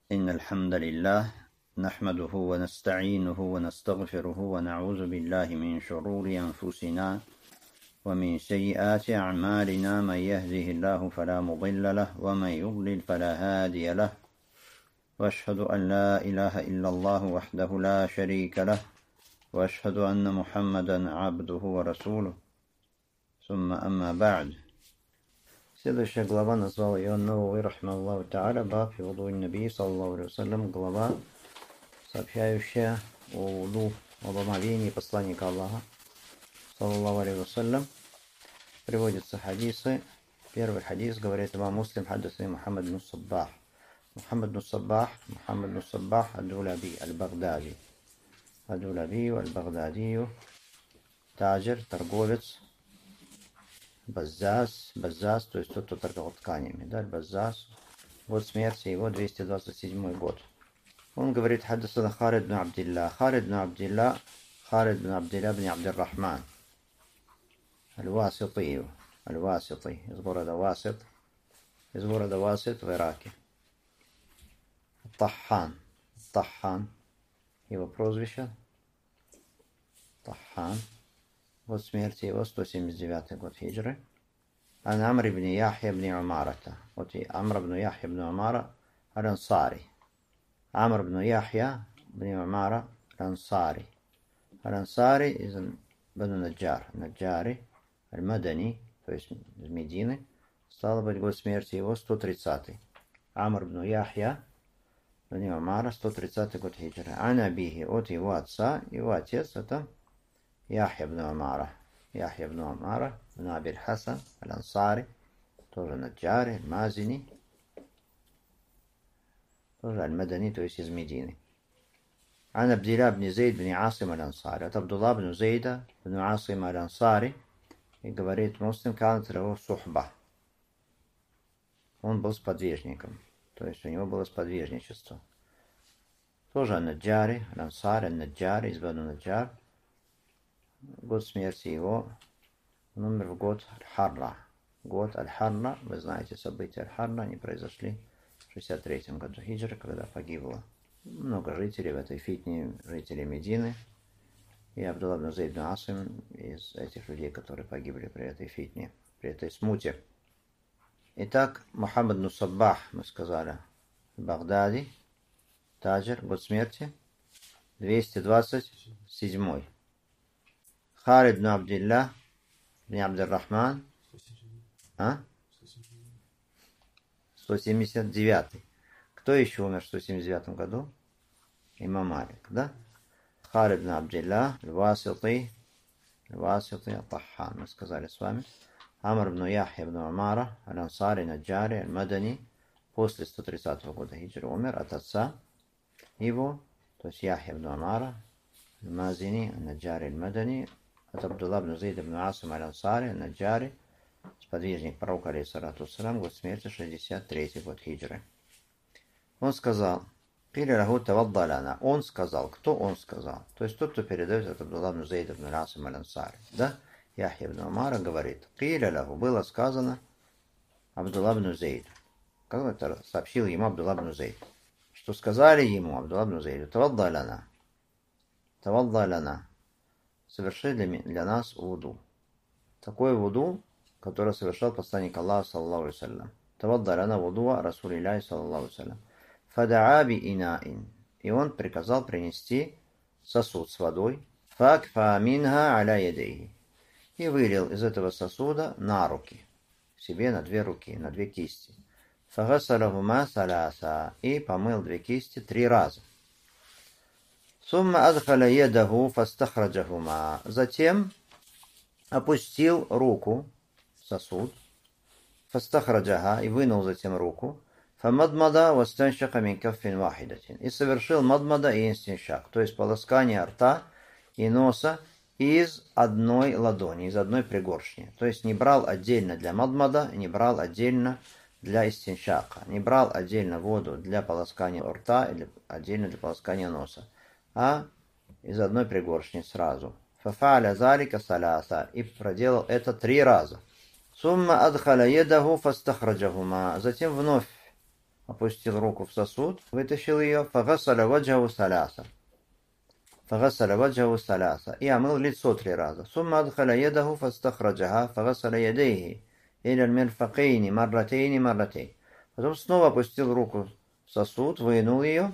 إن الحمد لله نحمده ونستعينه ونستغفره ونعوذ بالله من شرور أنفسنا ومن سيئات أعمالنا. من يهده الله فلا مضل له ومن يضلل فلا هادي له، وأشهد أن لا إله إلا الله وحده لا شريك له، وأشهد أن محمدا عبده ورسوله. ثم أما بعد. Следующая глава, назвал ее Навави рахмаллаху тааля, баб фи вудуи наби саллаллаху алейхи вассалям, глава, сообщающая о вуду, об омовении посланника Аллаха саллаллаху алейхи вассалям. Приводятся хадисы. Первый хадис говорит имам Муслим, хаддасани Мухаммад бин Саббах. Мухаммад бин Саббах ад-Дулаби аль-Багдади. Ад-Дулаби аль-Багдадию, таджир, торговец. Баззас, то есть тот, кто торговал тканями, да, Баззас. Год смерти его 227 год. Он говорит: хаддасана Халид бин Абдилlah бин Абдир-Рахман аль-Васити, из города Васит в Ираке. Таххан, его прозвище Таххан. Год смерти его 179 год хиджры. Ан Амр ибн Яхья ибн Умарата. Вот и Амр ибн Яхья ибн Умара аль-Ансари. Амр ибн Яхья ибн Умара аль-Ансари. Аль-Ансари из Бану Наджари, аль-Мадани, то есть из Медины. Стало быть, год смерти его 130. Амр ибн Яхья ибн Умара, 130 год хиджры. Ан Абихи, от его отца, его отец это Яхья ибн Умара ибн Абиль Хасан аль-Ансари, тоже Наджари, Мазини, тоже аль-Мадани, то есть из Медины. Ан Абдилlah ибн Зейд ибн Асим аль-Ансари. От Абдулла ибн Зейда ибн Асим аль-Ансари. И говорит Муслим, канат лаху сухба. Он был сподвижником, то есть у него было сподвижничество. Тоже Наджари, аль-Ансари, аль-Наджари, из Бану Наджар. Год смерти его, он умер в год Аль-Харра. Год Аль-Харра, вы знаете, события Аль-Харра, они произошли в 63 году хиджры, когда погибло много жителей в этой фитне, жителей Медины. И Абдулла ибн Зейд ибн Асим из этих людей, которые погибли при этой фитне, при этой смуте. Итак, Мухаммад бин Саббах, мы сказали, в Багдаде, таджир, год смерти 227. Халид бин Абдилlah бин Абдир-Рахман 179. Кто еще умер в 179 году? Имам Малик, да? Халид бин Абдилlah аль-Васити, Таххан, мы сказали с вами. Амр бин Яхья бин Умара аль-Ансари, Наджари, аль-Мадани, после 130 года хиджры умер от отца его, то есть Яхья бин Умара аль-Мазини, аль-Наджари, аль-Мадани. От Абдулла ибн Зейд ибн Асим аль-Ансари, Наджари, сподвижник пророка алейхиссалату вассалям, год смерти 63 год хиджры. Он сказал: «Киля лаху тавадда лана». Он сказал. Кто он сказал? То есть тот, кто передает от Абдулла ибн Зейд ибн Асим аль-Ансари. Да? Яхья ибн Умара говорит: «Киля лаху», было сказано Абдулла ибн Зейд. Как это сообщил ему Абдулла ибн Зейд? Что сказали ему Абдулла ибн Зейду: «Тавадда лана». Соверши для нас вуду. Такой вуду, который совершал посланник Аллаха саллаллаху алейхи вассалям. Тавадда лана вудуа Расулилляхи саллаллаху алейхи вассалям. Фадаа би инаин. И он приказал принести сосуд с водой. Факфа минха аля ядейхи. И вылил из этого сосуда на руки. Себе на 2 руки, на 2 кисти. Фагасалахума саласа. И помыл 2 кисти 3 раза. Сумма адхаля ядаху фастахраджахума. Затем опустил руку в сосуд. Фастахраджаха. И вынул затем руку. Фамадмада вастаншака мин каффин вахидатин. И совершил мадмада и инстиншак. То есть полоскание рта и носа из одной ладони, из одной пригоршни. То есть не брал отдельно для мадмада, не брал отдельно для истиншака. Не брал отдельно воду для полоскания рта или отдельно для полоскания носа. А из одной пригоршни сразу. Фафаля залика саляса. И проделал это 3 раза. Сумма адхаля едаху фастахраджахума. Затем вновь опустил руку в сосуд, вытащил ее, фагасаля ваджаху саляса. Фагасаля ваджаху саляса. И омыл лицо 3 раза. Сумма адхаля едаху фастахраджаха, фагасаля ядейхи. Иля аль-мирфакейни, марратейни. Потом снова опустил руку в сосуд, вынул ее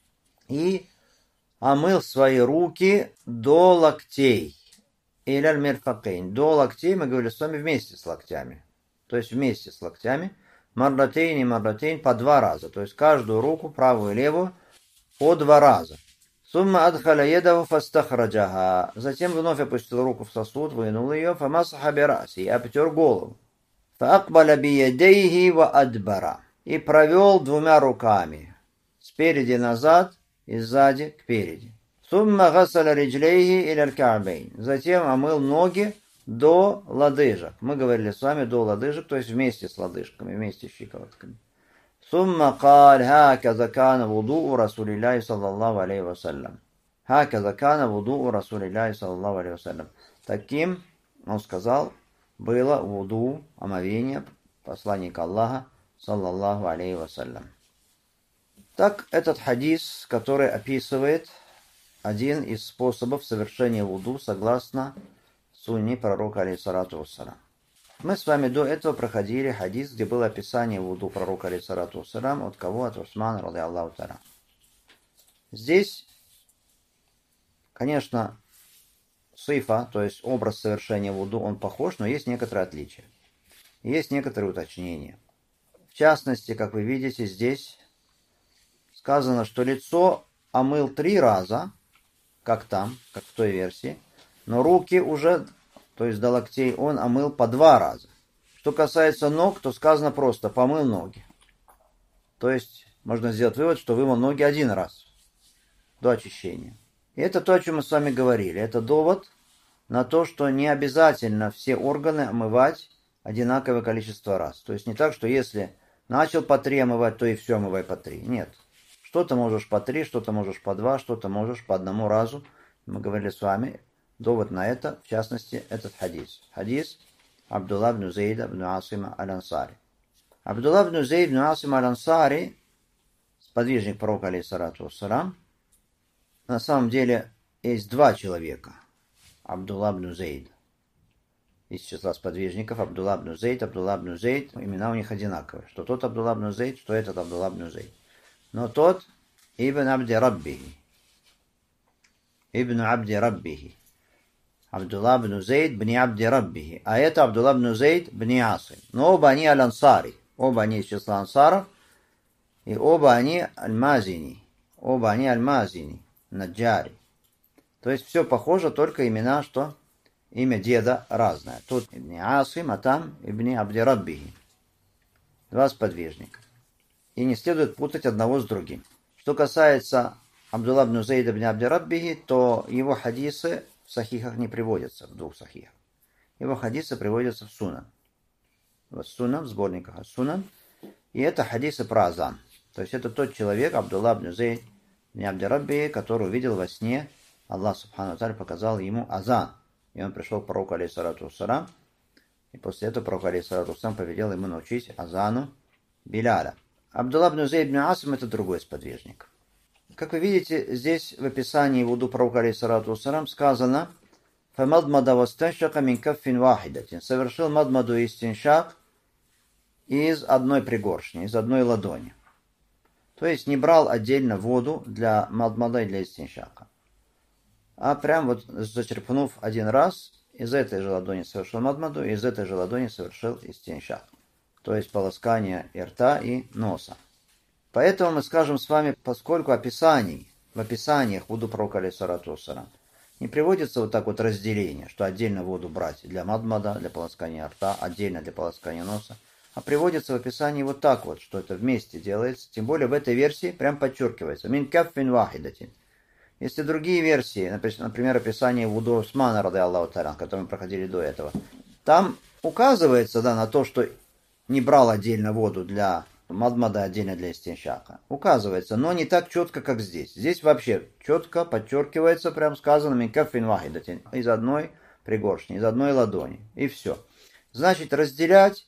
и омыл свои руки до локтей. Иля аль-мирфакейни. До локтей мы говорили с вами вместе с локтями. То есть вместе с локтями. Марратейн по 2 раза. То есть каждую руку, правую и левую, по 2 раза. Сумма адхаля едаху фастахраджаха. Затем вновь опустил руку в сосуд, вынул ее, фамасаха бираси, и обтер голову. Фаакбаля биядейхи ва адбара. И провел 2 руками. Спереди назад и сзади кпереди. Сумма гасаля риджлейхи иля аль-ка'бейн. Затем омыл ноги до лодыжек. Мы говорили с вами до лодыжек, то есть вместе с лодыжками, вместе с щиколотками. Сумма каль хаказа кана вуду'у Расулилляхи саллаллаху алейхи вассалям. Хаказа кана вуду'у Расулилляхи саллаллаху алейхи вассалям. Таким, он сказал, было вуду, омовение посланника Аллаха саллаллаху алейхи вассалям. Так, этот хадис, который описывает один из способов совершения вуду согласно сунни пророка алейхиссалату вассалям. Мы с вами до этого проходили хадис, где было описание вуду пророка алейхиссалату вассалям от кого? От Усмана ради Аллаху та'аля. Здесь, конечно, сифа, то есть образ совершения вуду, он похож, но есть некоторые отличия. Есть некоторые уточнения. В частности, как вы видите, здесь сказано, что лицо омыл 3 раза, как там, как в той версии, но руки уже, то есть до локтей, он омыл по 2 раза. Что касается ног, то сказано просто помыл ноги. То есть можно сделать вывод, что вымыл ноги 1 раз до очищения. И это то, о чем мы с вами говорили. Это довод на то, что не обязательно все органы омывать одинаковое количество раз. То есть не так, что если начал по 3 омывать, то и все омывай по 3. Нет. Что-то можешь по 3, что-то можешь по 2, что-то можешь по 1 разу. Мы говорили с вами довод на это, в частности, этот хадис. Хадис Абдулла ибн Зейда ибн Асима аль-Ансари. Абдулла ибн Зейд ибн Асим аль-Ансари, сподвижник пророка алейхиссалату вассалям, на самом деле есть 2 человека. Абдулла ибн Зейд. Из числа сподвижников Абдулла ибн Зейд, имена у них одинаковые. Что тот Абдулла ибн Зейд, что этот Абдулла ибн Зейд. Но тот Ибн Абди Раббихи. Абдулла ибн Зейд бни Абди Раббихи. А это Абдулла ибн Зейд бни Асим. Но оба они аль-Ансари. Оба они из числа ансаров. И оба они аль-Мазини. Наджари. То есть все похоже, только имена, что имя деда разное. Тут ибн Асим, а там ибн Абди Раббихи. 2 сподвижника. И не следует путать одного с другим. Что касается Абдулла ибн Зейда ибн Абди Раббихи, то его хадисы в сахихах не приводятся, в 2 сахихах. Его хадисы приводятся в Сунан. В Сунан, в сборниках Ас-Сунан. И это хадисы про азан. То есть это тот человек, Абдулла ибн Зейд ибн Абди Раббихи, который увидел во сне, Аллах субхану ва тааля показал ему азан. И он пришел к пророку алейхиссалату вассалям. И после этого пророк алейхиссалату вассалям повелел ему научить азану Биляля. Абдулла ибн Зейд ибн Асим это другой сподвижник. Как вы видите, здесь в описании вуду пророка алейхиссалату вассалям сказано «Фамадмада вастаншака мин каффин вахидатин». Совершил мадмаду и истиншак из одной пригоршни, из одной ладони. То есть не брал отдельно воду для мадмада и для истиншака. А прям вот зачерпнув 1 раз, из этой же ладони совершил мадмаду, и из этой же ладони совершил истиншак. То есть полоскание и рта, и носа. Поэтому мы скажем с вами, поскольку в описаниях вуду пророка алейхиссалату вассалям не приводится вот так вот разделение, что отдельно воду брать для мадмада, для полоскания рта, отдельно для полоскания носа, а приводится в описании вот так вот, что это вместе делается. Тем более в этой версии прям подчеркивается. Мин каффин вахидатин. Если другие версии, например, описание вуду Усмана ради Аллаху та'аля, которое мы проходили до этого, там указывается, да, на то, что не брал отдельно воду для мадмада, отдельно для истиншака. Указывается, но не так четко, как здесь. Здесь вообще четко подчеркивается, прям сказано, мин каффин вахидатин, из одной пригоршни, из одной ладони. И все. Значит, разделять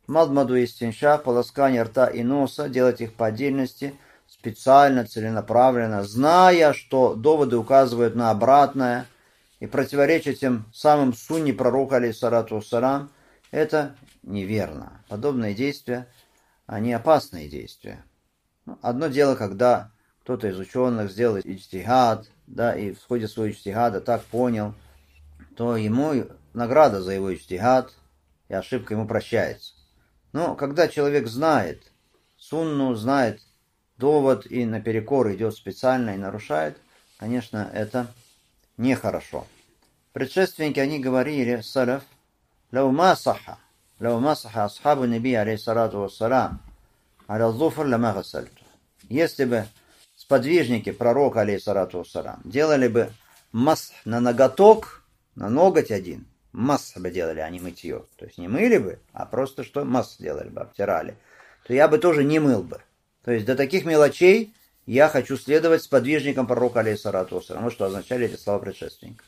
Мадмаду и стиншак, полоскание рта и носа, делать их по отдельности, специально, целенаправленно, зная, что доводы указывают на обратное и противоречат тем самым сунне пророка, алейхиссалату вассалам, это неверно. Подобные действия, они опасные действия. Одно дело, когда кто-то из ученых сделал иджтихад, да, и в ходе своего иджтихада так понял, то ему награда за его иджтихад, и ошибка ему прощается. Но когда человек знает сунну, знает довод и наперекор идет специально и нарушает, конечно, это нехорошо. Предшественники, они говорили, салаф, «Лау ма саха асхабу наби, алейхиссалату вассалам, аля зуфр лама гасальту». Если бы сподвижники пророка, алейхиссалату вассалам, делали бы масх на ноготок, на ноготь один, масх бы делали, а не мытье. То есть не мыли бы, а просто что масх делали бы, обтирали. То я бы тоже не мыл бы. То есть до таких мелочей я хочу следовать сподвижникам пророка, алейхиссалату вассалам. Вот что означали эти слова предшественников.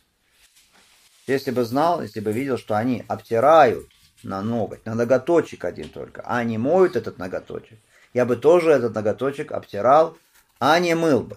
Если бы знал, если бы видел, что они обтирают на ноготь, на ноготочек один только, а не моют этот ноготочек, я бы тоже этот ноготочек обтирал, а не мыл бы.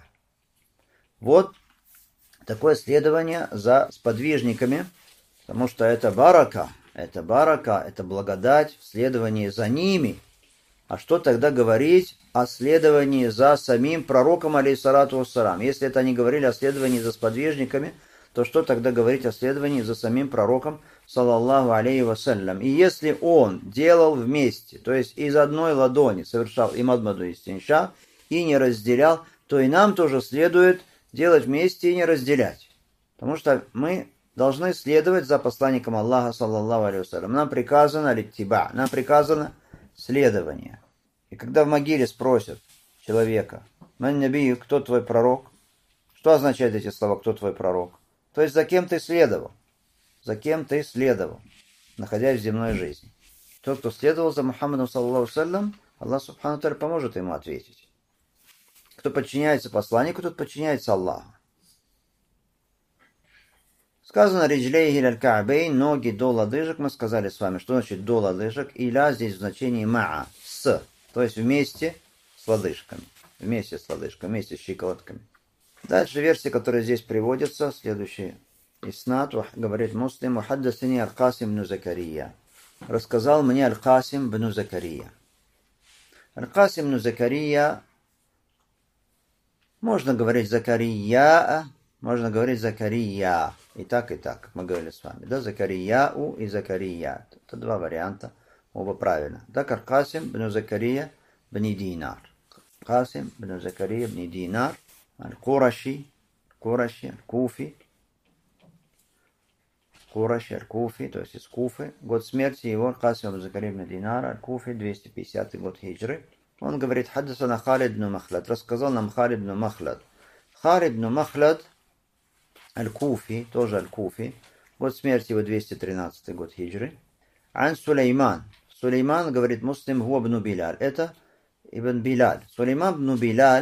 Вот такое следование за сподвижниками, потому что это барака, это благодать в следовании за ними. А что тогда говорить о следовании за самим пророком, алейхиссалату вассалам? Если это они говорили о следовании за сподвижниками, то что тогда говорить о следовании за самим пророком, саллаллаху алейхи вассалям? И если он делал вместе, то есть из одной ладони совершал и мадмаду и стиншак, и не разделял, то и нам тоже следует делать вместе и не разделять. Потому что мы должны следовать за посланником Аллаха, саллаллаху алейхи вассалям. Нам приказано литтиба, нам приказано следование. И когда в могиле спросят человека, «Ман наби, кто твой пророк?» Что означают эти слова «кто твой пророк»? То есть за кем ты следовал? За кем ты следовал, находясь в земной жизни? Тот, кто следовал за Мухаммадом, саллаллаху саллям, Аллах субхану та'аля поможет ему ответить. Кто подчиняется посланнику, тот подчиняется Аллаху. Сказано «Риджлейхи ляль-ка'бейн», ноги до лодыжек. Мы сказали с вами, что значит до лодыжек. Иля здесь в значении ма'a, с, то есть вместе с лодыжками. Вместе с лодыжками, вместе с щиколотками. Дальше версия, которая здесь приводится, следующий иснад, говорит Муслим, «Ухаддасани Аль-Касим бну Закария». Рассказал мне Аль-Касим бну Закария. Аль-Касим бну Закария, можно говорить Закария, можно говорить Закария. И так, как мы говорили с вами. Да, Закарияу и Закария. Это два варианта, оба правильно. Так, Аль-Касим бну Закария бни Динар. Касим бну Закария бни Динар. Аль-Кураши, Аль-Куфи, то есть из Куфы. Год смерти его, Касим бн Закария бн Динар, Аль-Куфи, 250 год хиджры. Он говорит, хаддасана Халид бн Махлад, рассказал нам Халид бн Махлад. Халид бн Махлад, Аль-Куфи, тоже Аль-Куфи, год смерти его, 213 год хиджры. Ан Сулейман. Сулейман, говорит Муслим, хуа бн Билаль. Это Ибн Билаль. Сулейман бн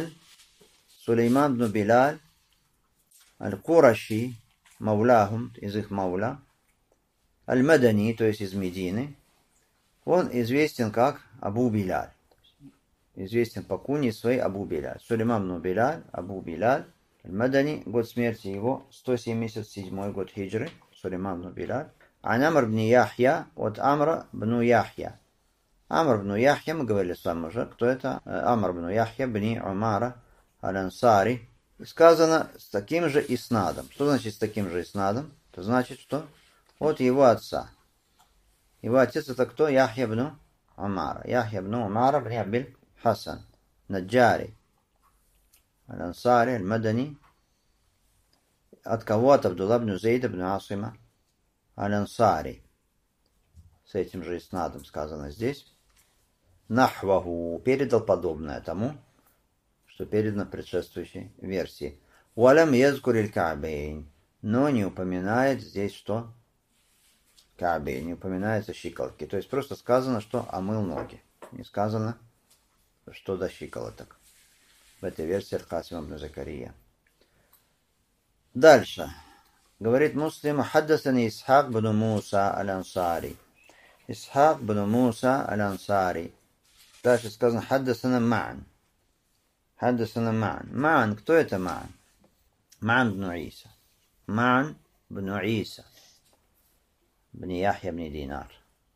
Билаль, Аль-Кураши, Мауляхум, из их Мауля, Аль-Мадани, то есть из Медины, он известен как Абу Билаль. Известен по куне своей Абу Билаль. Сулейман бн Билаль, Абу Билаль, Аль-Мадани, год смерти его, 177 год хиджры, Сулейман бн Билаль. Ан Амр бн Яхья, от Амра бн Яхья. Амр бн Яхья, мы говорили с вами уже, кто это? Амр бн Яхья, бни Умара, Аль-Ансари. Сказано с таким же иснадом. Что значит с таким же иснадом? Это значит, что от его отца. Его отец это кто? Яхья бн Умара. Яхья бн Умара бни Абиль Хасан. Наджари. Аль-Ансари, Аль-Мадани. От кого? От Абдулла бн Зейда бн Асима. Аль-Ансари. С этим же иснадом сказано здесь. Нахваху. Передал подобное тому, что передано в предшествующей версии. Уалям язкуриль ка'бейн. Но не упоминает здесь что? Ка'бейн. Не упоминается щиколотки. То есть просто сказано, что омыл ноги. Не сказано, что до щиколоток. В этой версии Аль-Касим бн Закария. Дальше. Говорит Муслим, хаддасани Исхак бн Муса аль-Ансари. Исхак бн Муса аль-Ансари. Дальше сказано хаддасана Ма'ан. Хаддасана Ма'ан. Ма'ан, кто это Ма'ан? Ма'ан бн Иса. Ма'ан бн Иса. Бн Яхья бн Динар.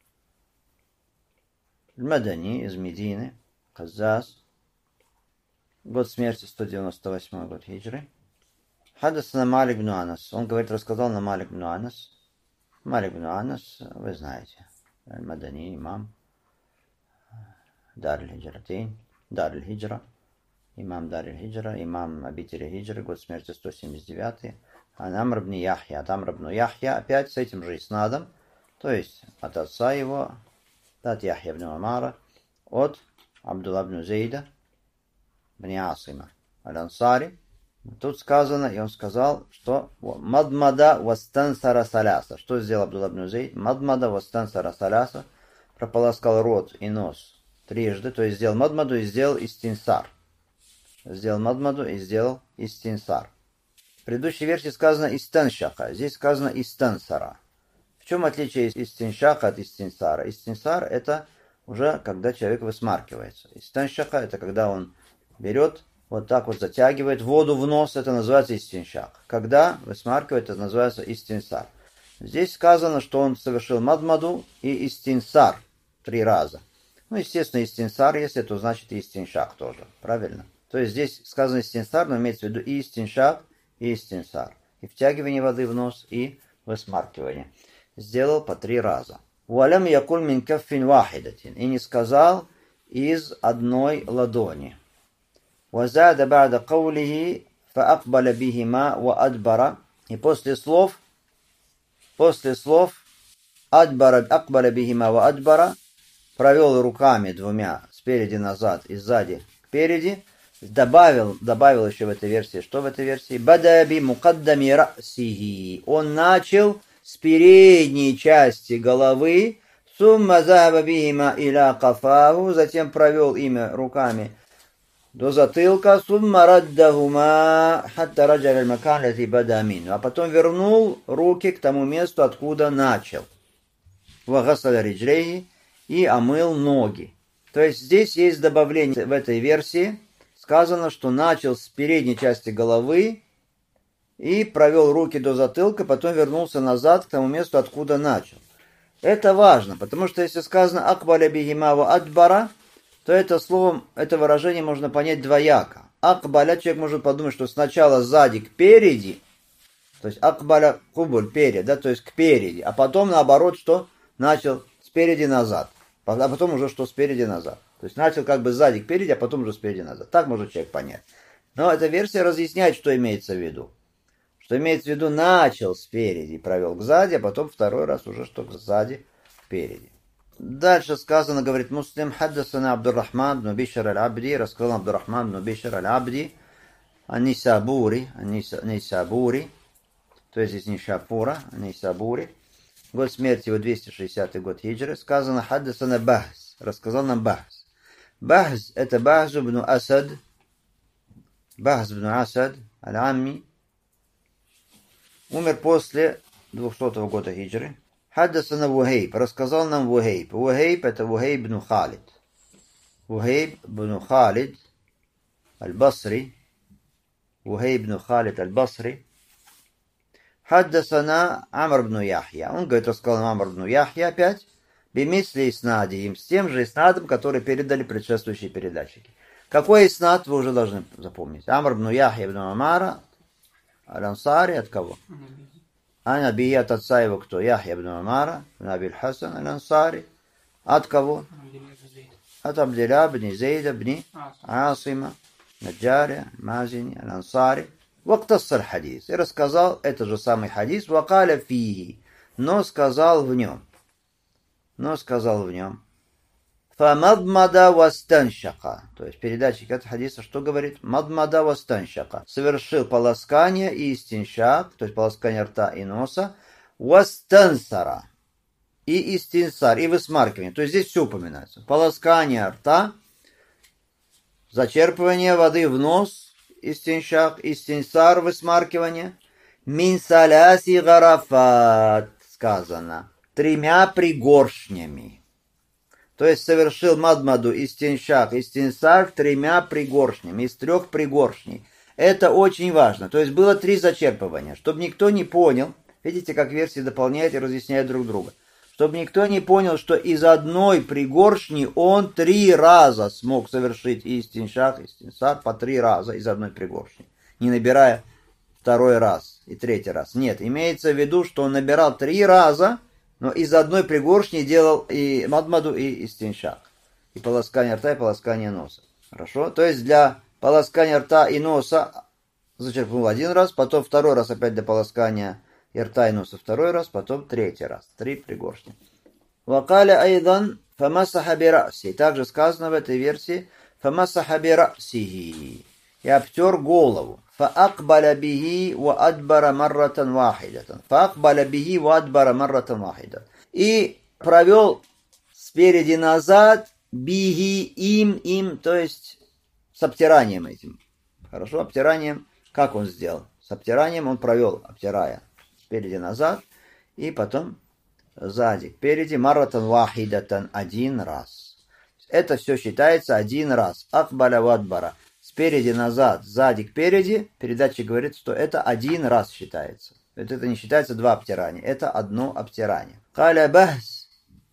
Мадани из Медины. Казаз. Год смерти 198 год хиджры. Хаддасана Малик бн Анас. Он говорит, рассказал на Малик бн Анас. Малик бн Анас, вы знаете. Мадани, имам. Дар аль-Хиджратейн. Дар аль-Хиджра. Имам Дар аль-Хиджра. Имам обители Хиджры. Год смерти 179. Амр бн Яхья. От Амр бн Яхья. Опять с этим же иснадом. То есть от отца его. От Яхья бн Амара. От Абдулла бн Зейда. Бн Асима. Аль-Ансари. Тут сказано, и он сказал, что мадмада вастансара саляса. Что сделал Абдулла бн Зейд? Мадмада вастансара саляса. Прополоскал рот и нос трижды. То есть сделал мадмаду и сделал истинсар. Сделал мадмаду и сделал истинсар. В предыдущей версии сказано истаншаха. Здесь сказано истансара. В чем отличие истиншаха от истинсара? Истинсар это уже когда человек высмаркивается. Истаншаха это когда он берет, вот так вот затягивает воду в нос, это называется истиншак. Когда высмаркивает, это называется истинсар. Здесь сказано, что он совершил мадмаду и истинсар 3 раза. Ну, естественно, истинсар, если, то значит и истиншак тоже. Правильно? То есть здесь сказано истинсар, но имеется в виду и истиншак, и истинсар. И втягивание воды в нос, и высмаркивание. Сделал по 3 раза. «Валям якуль мин каффин вахидатин». И не сказал из одной ладони. وزاد بعد قوله فأقبل بهما وأدبر. И после слов أدبر أقبل بهما وأدبر провел руками двумя спереди назад и сзади кпереди. Добавил еще в этой версии. Что в этой версии? بدأ بمقدم رأسه. Он начал с передней части головы. ثم ذهب بهما إلى قفاه. Затем провел ими руками до затылка, сумма раддахума хатта раджа аль-макан лази бада мину. А потом вернул руки к тому месту, откуда начал. Вагасаля риджлейхи и омыл ноги. То есть здесь есть добавление в этой версии. Сказано, что начал с передней части головы и провел руки до затылка, потом вернулся назад к тому месту, откуда начал. Это важно, потому что если сказано акбаля бихимава адбара, то это выражение можно понять двояко. Акбаля, человек может подумать, что сначала сзади кпереди, то есть акбаля кубуль, перед, да, то есть кпереди, а потом наоборот, что начал спереди назад, а потом уже что спереди назад. То есть начал как бы сзади кпереди, а потом уже спереди назад. Так может человек понять. Но эта версия разъясняет, что имеется в виду. Что имеется в виду, начал спереди, провел к сзади, а потом второй раз уже что сзади впереди. Дальше сказано, говорит Муслим, хаддасана Абдуррахман бн Бишр аль-Абди, рассказал Абдуррахман бн Бишр аль-Абди, Анисабури, то есть из Нишапура, Анисабури, год смерти его 260 год хиджры, сказано, хаддасана Бахз, рассказал нам Бахз. Бахз, это Бахз бн Асад, аль-Амми, умер после 200 года хиджры. Хаддасана Вухейб, рассказал нам Вухейб. Вухейб это Вухейб бн Халид. Вухейб бн Халид аль-Басри. Вухейб бн Халид аль-Басри. Хаддасана Амр бн Яхья. Он говорит, рассказал нам Амр бн Яхья опять. Бимисли иснадиим, с тем же иснадом, который передали предшествующие передатчики. Какой иснад вы уже должны запомнить? Амр бн Яхья бн Амара аль-Ансари от кого? Ан Абии от отца его кто? Яхья бн Амара, Абиль Хасан аль-Ансари. От кого? От Абдилля бн Зейда бн Асима, Наджари, Мазини, аль-Ансари. Вактассар хадис. И рассказал этот же самый хадис. Вакаля фиги. Но сказал в нем. Фамадмада вастаншака. То есть передатчик этого хадиса что говорит? Мадмада вастаншака. Совершил полоскание и истиншак, то есть полоскание рта и носа. Вастансара. И истинсар, и высмаркивание. То есть здесь все упоминается. Полоскание рта, зачерпывание воды в нос, истиншак, истинсар, высмаркивание. Мин саляси гарафат. Сказано. тремя пригоршнями. То есть совершил мадмаду, истиншак, истинсар тремя пригоршнями, из 3 пригоршней. Это очень важно. То есть было 3 зачерпывания. Чтобы никто не понял, видите, как версии дополняют и разъясняют друг друга. Чтобы никто не понял, что из 1 пригоршни он 3 раза смог совершить истиншак, истинсар по 3 раза из 1 пригоршни. Не набирая 2-й раз и 3-й раз. Нет, имеется в виду, что он набирал 3 раза, но из 1 пригоршни делал и мадмаду, и истиншак. И полоскание рта, и полоскание носа. Хорошо? То есть для полоскания рта и носа зачерпнул 1 раз, потом 2-й раз опять для полоскания и рта и носа 2-й раз, потом 3-й раз. 3 пригоршни. Вакаля айдан фамасаха бираси. Также сказано в этой версии фамасаха бирасихи. И обтер голову. فأقبل به وأدبر مرة واحدة. فأقبل به وأدبر مرة واحدة. И провел спереди назад биги им, то есть с обтиранием этим. Хорошо, обтиранием. Как он сделал? С обтиранием он провел, обтирая спереди назад, и потом сзади впереди марратан вахидатан 1 раз. Это все считается 1 раз. Акбаля вадбара. Спереди назад, сзади кпереди, передатчик говорит, что это 1 раз считается. Это не считается 2 обтирания, это 1 обтирание. Каля бахс.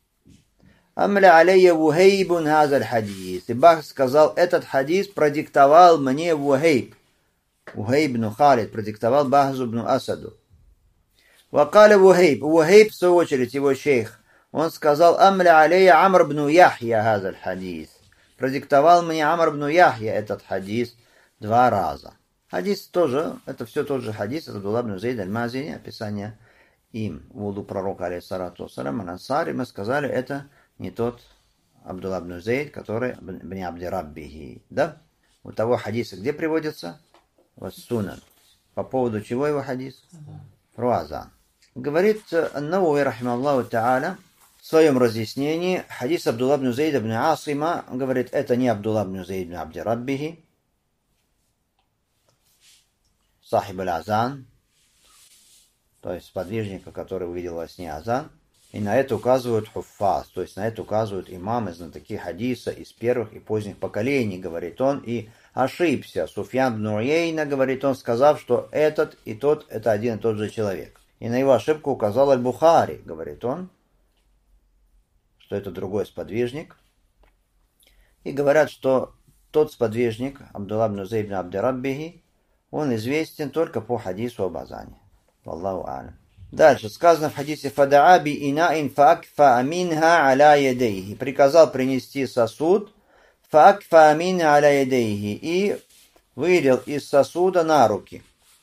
Амля алейя вухейбун хазаль хадис. И Бахс сказал, этот хадис продиктовал мне Вухейб. Вухейб бну Халид продиктовал Бахзу бну Асаду. Вакаля Вухейб. Вухейб, в свою очередь, его шейх, он сказал, Амля алейя Амр бну Яхья хазаль хадис. Продиктовал мне Амр бну Яхья этот хадис 2 раза. Хадис тоже, это все тот же хадис, это Абдулла бну Зейд аль-Мазини, описание им вуду пророка, алейхиссалату вассалям, Ансари, мы сказали, это не тот Абдулла бну Зейд, который бни Абди Раббихи. Да? У того хадиса где приводится? Вассунан. По поводу чего его хадис? Руазан. Говорит Ан-Навави, рахимахуллаху та'аля, в своем разъяснении хадис Абдулла бну Зейда бну Асима говорит, это не Абдулла бну Зейд бну Абди Раббихи, сахиб аль-Азан, то есть сподвижника, который увидел во сне азан. И на это указывают хуффаз, то есть на это указывают имамы, знатоки хадиса из первых и поздних поколений, говорит он, и ошибся. Суфьян бн Уейна, говорит он, сказав, что этот и тот, это один и тот же человек. И на его ошибку указал Аль-Бухари, говорит он, что это другой сподвижник. И говорят, что тот сподвижник, Абдулла бн Зейд бн Абди Раббихи, он известен только по хадису об азане. Валлаху а'лям. Дальше сказано в хадисе «Фадаа би инаин фаакфа аминха аля ядейхи». Приказал принести сосуд фаакфа аминха аля ядейхи и вылил из сосуда на руки.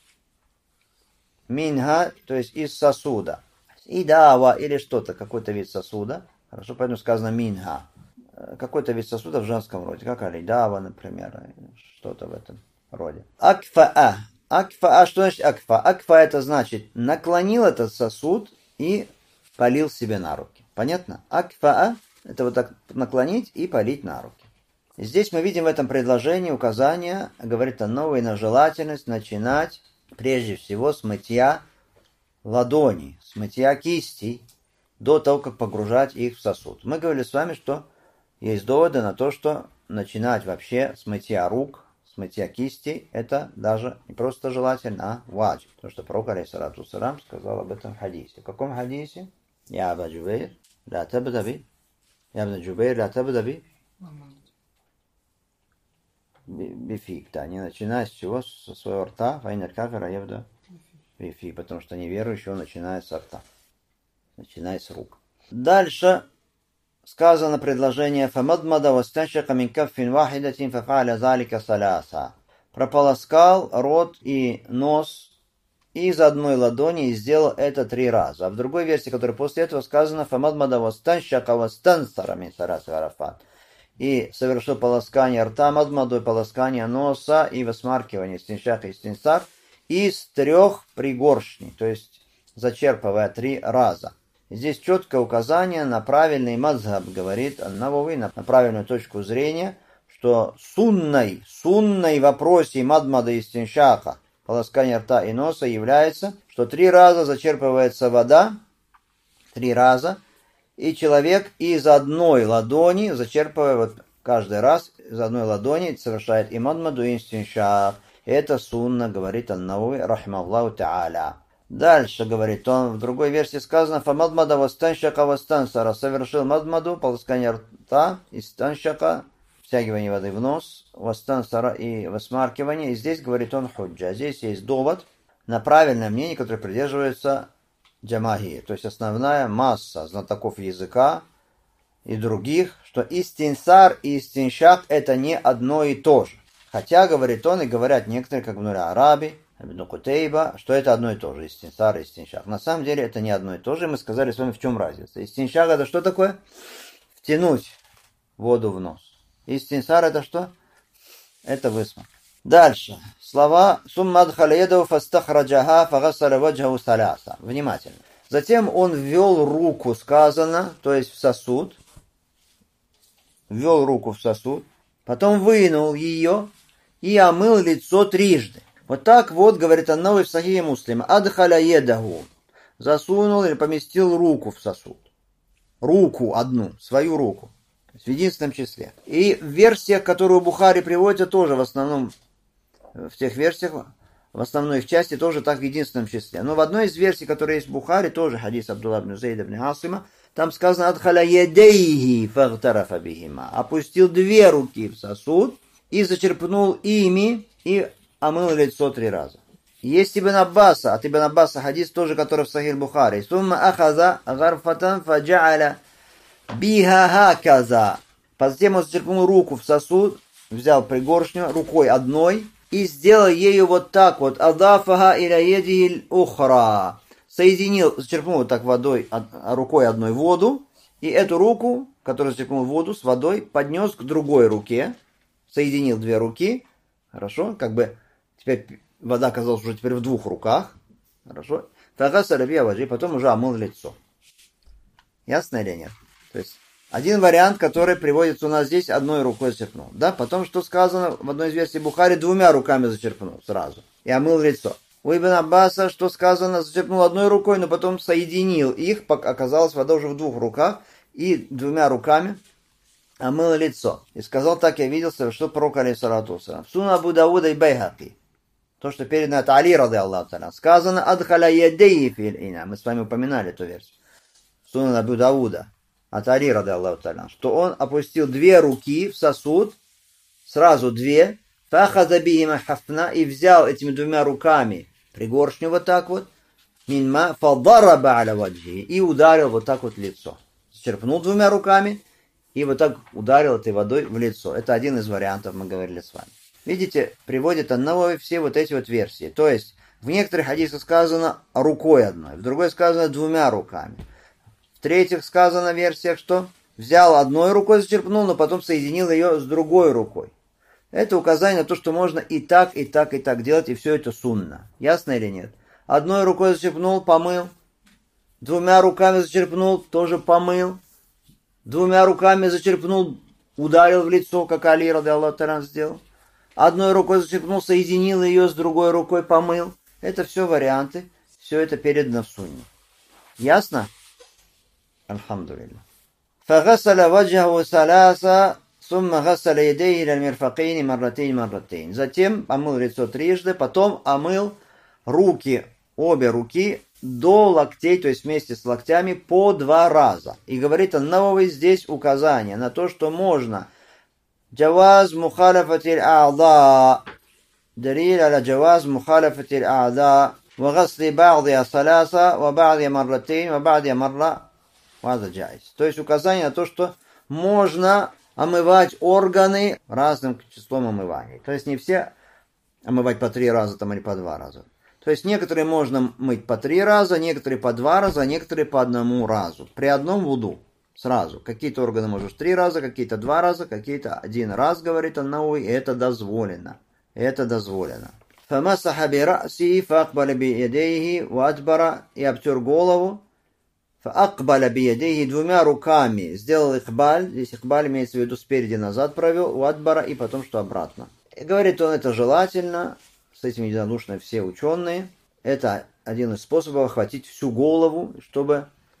Минха, то есть из сосуда. И дава или что-то, какой-то вид сосуда. Хорошо, поэтому сказано минха. Какой-то вид сосуда в женском роде, как алидава, например, что-то в этом роде. Акфаа. Акфа, что значит акфа? Акфа это значит наклонил этот сосуд и полил себе на руки. Понятно? Акфа это вот так наклонить и полить на руки. И здесь мы видим в этом предложении указание, говорит Ан-Навави, на желательность начинать прежде всего с мытья ладоней, с мытья кистей, до того, как погружать их в сосуд. Мы говорили с вами, что есть доводы на то, что начинать вообще с мытья рук, с мытья кисти, это даже не просто желательно, а ваджиб. Потому что пророк, алейхиссалату вассалям, сказал об этом в хадисе. В каком хадисе? Я Аба Джубейр, ля табдаби. Я Абна Джубейр, ля табдаби. Бифик, да, не начиная с чего? Со своего рта, файнер кафера евда бифик, потому что неверующий, он начинает с рта. Начиная с рук. Дальше сказано предложение «Фамадмада вастаншака мин каффин вахидатин фафаля залика саляса». Прополоскал рот и нос из одной ладони и сделал это 3 раза. А в другой версии, которая после этого сказано «Фамадмада вастаншака вастансара мин саляса арафат». И совершил полоскание рта, мадмаду, полоскание носа и высмаркивание стиншака и стинсар из 3 пригоршней, то есть зачерпывая 3 раза. Здесь четкое указание на правильный мазхаб, говорит Ан-Навави, на правильную точку зрения, что сунной в вопросе мадмада и стиншаха, полоскания рта и носа, является, что 3 раза зачерпывается вода, 3 раза, и человек из одной ладони, зачерпывая вот каждый раз из одной ладони, совершает и мадмаду, и истиншак. Это сунна, говорит Ан-Навави, рахимахуллаху та'аля. Дальше, говорит он, в другой версии сказано, «Фамадмада вастаншака вастансара» совершил мадмаду, полоскание рта, и станшака, втягивание воды в нос, вастансара и высмаркивание. И здесь, говорит он, худжа. Здесь есть довод на правильное мнение, которое придерживается джамахи, то есть основная масса знатоков языка и других, что истинсар и истиншак это не одно и то же. Хотя, говорит он, и говорят некоторые, как в Нуре Араби, Ибн Кутейба, что это одно и то же, истинсар и истиншак. На самом деле это не одно и то же, и мы сказали с вами, в чем разница. Истиншак это что такое? Втянуть воду в нос. Истинсар это что? Это высморк. Дальше. Слова «Суммадхалееду фастахраджаха фагасаля ваджаху саляса». Внимательно. Затем он ввел руку, сказано, то есть в сосуд. Ввел руку в сосуд. Потом вынул ее и омыл лицо трижды. Вот так вот, говорит Ан-Навави в Сахихе Муслима. Адхаля едаху. Засунул или поместил руку в сосуд. Руку одну, свою руку. В единственном числе. И в версиях, которые у Бухари приводятся, тоже в основном, в тех версиях, в основной их части тоже так в единственном числе. Но в одной из версий, которая есть в Бухари, тоже хадис Абдулла ибн Зейда ибн Асима, там сказано «Адхаля едейхи фагтарафа бихима». Опустил 2 руки в сосуд и зачерпнул ими и омыл лицо 3 раза. Есть Ибн Аббаса, от Ибн Аббаса хадис тоже, который в Сахих Бухари. «Сумма ахаза гарфатан фаджа'аля биха хаказа». Затем он зачерпнул руку в сосуд, взял пригоршню рукой одной и сделал ею вот так вот. «Адафаха иля едихиль ухра». Соединил, зачерпнул вот так водой, рукой одной воду, и эту руку, которую зачерпнул воду с водой, поднес к другой руке, соединил 2 руки, хорошо, как бы теперь вода оказалась уже теперь в 2 руках, хорошо, потом уже омыл лицо. Ясно или нет? То есть один вариант, который приводится у нас здесь, одной рукой зачерпнул. Да? Потом, что сказано в одной из версий Бухари, 2 руками зачерпнул сразу и омыл лицо. У Ибн Аббаса, что сказано, зачерпнул одной рукой, но потом соединил их, оказалась вода уже в 2 руках, и 2 руками омыл лицо. И сказал, так я видел, совершил пророк алейхиссалату вассалям. Суна Абу Дауда и Байхаки. То, что передано от Али, рады Аллаху та'аля, сказано, адхаля ядейи филь ина. Мы с вами упоминали эту версию. Суна Абу Дауда, от Али, рады Аллаху та'аля, что он опустил 2 руки в сосуд, сразу 2, фахаза бихима хафна, и взял этими 2 руками пригоршню вот так вот, минма фадараба аля ваджи, и ударил вот так вот лицо. Зачерпнул 2 руками и вот так ударил этой водой в лицо. Это один из вариантов, мы говорили с вами. Видите, приводит Ан-Навави все вот эти вот версии. То есть, в некоторых хадисах сказано рукой одной, в другой сказано 2 руками. В третьих сказано в версиях, что взял одной рукой, зачерпнул, но потом соединил ее с другой рукой. Это указание на то, что можно и так, и так, и так делать, и все это сунна. Ясно или нет? Одной рукой зачерпнул, помыл. 2 руками зачерпнул, тоже помыл. 2 руками зачерпнул, ударил в лицо, как Али, рады Аллаху та'аля, сделал. Одной рукой зачерпнул, соединил ее с другой рукой, помыл. Это все варианты, все это передано в сунне. Ясно? Альхамдулилля. Фагасаля ваджаху саляса. Сумма гасаля едейхи иля мирфакейни марратейн. Затем омыл лицо 3, потом омыл руки, обе руки до локтей, то есть вместе с локтями по 2 раза. И говорит Ан-Навави здесь указание на то, что можно джаваз мухалафатиль а'да. Далиль аля джаваз мухалафатиль а'да. Ва гасли ба'дия саляса, ва ба'дия марратейн, ва ба'дия марра. Ваза джайз. То есть указание на то, что можно омывать органы разным числом омываний. То есть не все омывать по 3 раза там, или по 2 раза. То есть некоторые можно мыть по 3 раза, некоторые по 2 раза, некоторые по 1 разу. При одном вуду сразу. Какие-то органы можешь 3 раза, какие-то 2 раза, какие-то 1 раз, говорит Ан-Навави, и это дозволено. Это дозволено. فَمَسَحَ بِرَأْسِهِ فَأَقْبَلَ بِيَدَيْهِ وَأَدْبَرَ и обтер голову. فَأَقْبَلَ بِيَدَيْهِ 2 руками сделал ихбаль. Здесь ихбаль имеется в виду спереди назад провел. وَأَدْبَرَ и потом что обратно. И говорит он, это желательно. С этим единодушны все ученые. Это один из способов охватить всю голову, чтобы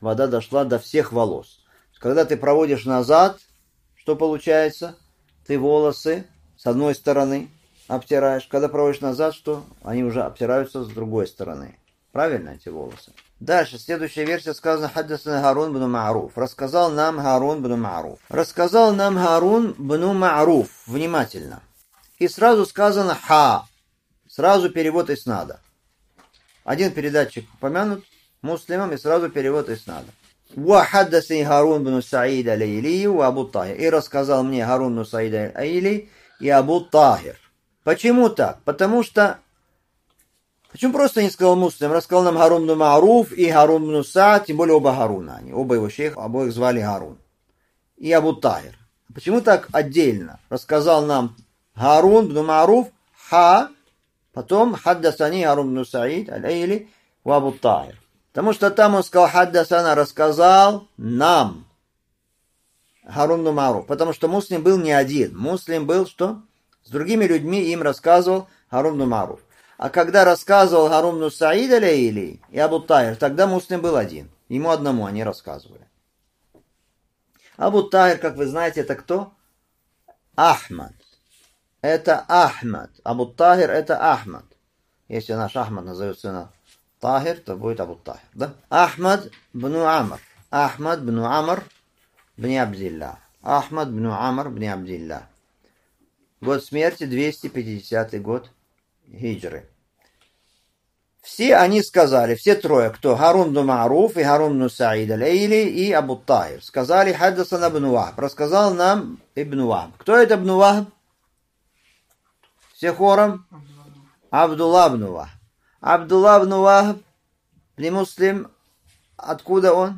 вода дошла до всех волос. Когда ты проводишь назад, что получается? Ты волосы с одной стороны обтираешь. Когда проводишь назад, что? Они уже обтираются с другой стороны. Правильно эти волосы? Дальше, следующая версия сказана «Хаддасана Харун бну Ма'руф». Рассказал нам Харун бну Ма'руф. Рассказал нам Харун бну Ма'руф. Внимательно. И сразу сказано «Ха». Сразу перевод иснада. Один передатчик помянут муслимом, и сразу перевод иснада. «Ва хаддасани Харун бну Саид аль-Айли ва Абу Тахир». И рассказал мне Харун бну Саид аль-Айли и Абу Тахир. Почему так? Потому что... Почему просто не сказал муслим? Рассказал нам Харун бну Ма'руф и Харун бну Саад, тем более оба Харуна. Они, оба его шейха, обоих звали Харун. И Абу Тахир. Почему так отдельно? Рассказал нам Харун бну Ма'руф, ха, потом хаддасани Харун бну Саид аль-Айли ва Абу Тахир. Потому что там он сказал хаддасана, рассказал нам Харун бну Ма'руф. Потому что муслим был не один. Муслим был что? С другими людьми им рассказывал Харун бну Ма'руф. А когда рассказывал Харун бну Саид аль-Айли и Абу Тахир, тогда муслим был один. Ему одному они рассказывали. Абу Тахир, как вы знаете, это кто? Ахмад. Это Ахмад. Абу Тахир это Ахмад. Если наш Ахмад назовет сына Тахир, то будет Абу Тахир. Да? Ахмад бну Амр. Ахмад бну Амр бни Абдилля. Ахмад бну Амр бни Абдилля. Год смерти 250 год хиджры. Все они сказали, все трое, кто Харун бну Ма'руф и Харун бну Саид аль-Айли и Абу Тахир, сказали хаддасана ибн Вахб, рассказал нам ибн Вахб. Кто это ибн Вахб? Все хором? Абдулла ибн Вахб. Абдулла ибн Вахб, не муслим, откуда он?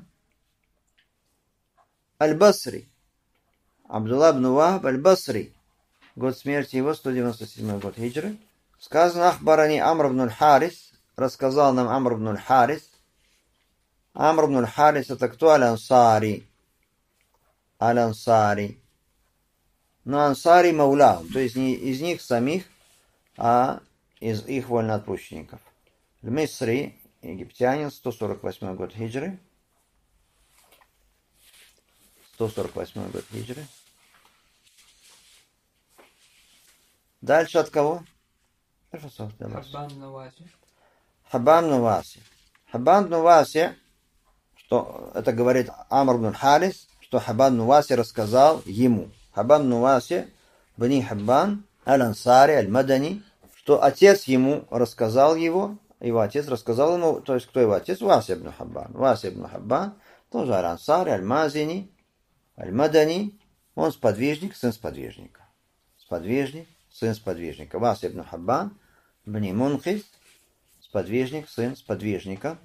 Аль-Басри. Абдулла ибн Вахб аль-Басри. Год смерти его 197 год хиджры. Сказано Ахбарани Амр ибн аль-Харис. Рассказал нам Амр ибн аль-Харис. Амр ибн аль-Харис это кто? Аль-Ансари. Аль-Ансари. Но Ансари Маулахум. То есть не из них самих, а из их вольноотпущенников. Мисри, египтянин, 148 год хиджры. 148 год хиджры. Дальше от кого? Хаббан Нуваси. Хаббан Нуваси, что это говорит Амр ибн Харис, что Хаббан Нуваси рассказал ему. Хаббан Нуваси, бни Хаббан, аль-Ансари, аль-Мадани, что отец ему рассказал его отец рассказал ему, то есть кто его отец? Васи ибн Хаббан. Васи ибн Хаббан, тоже аль-Ансари, аль-Мазини, аль-Мадани, он сподвижник, сын сподвижника. Сподвижник, сын сподвижника. Васи ибн Хаббан, бни Мунхис, сподвижник, сын сподвижника.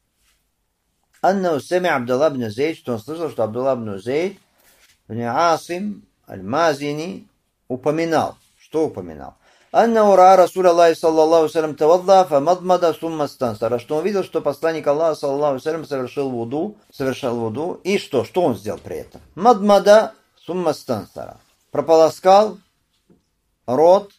Анна Усами Абдулла ибн Зейд, что он слышал, что Абдулла ибн Зейд, бни Асим, аль-Мазини, упоминал. Что упоминал? Анна ура Расуль Аллахи саллаллаху салям тавадда фамадмада сумма стансара. Что он видел, что посланник Аллаха саллаллаху салям совершал вуду. И что? Что он сделал при этом? Мадмада сумма стансара. Прополоскал рот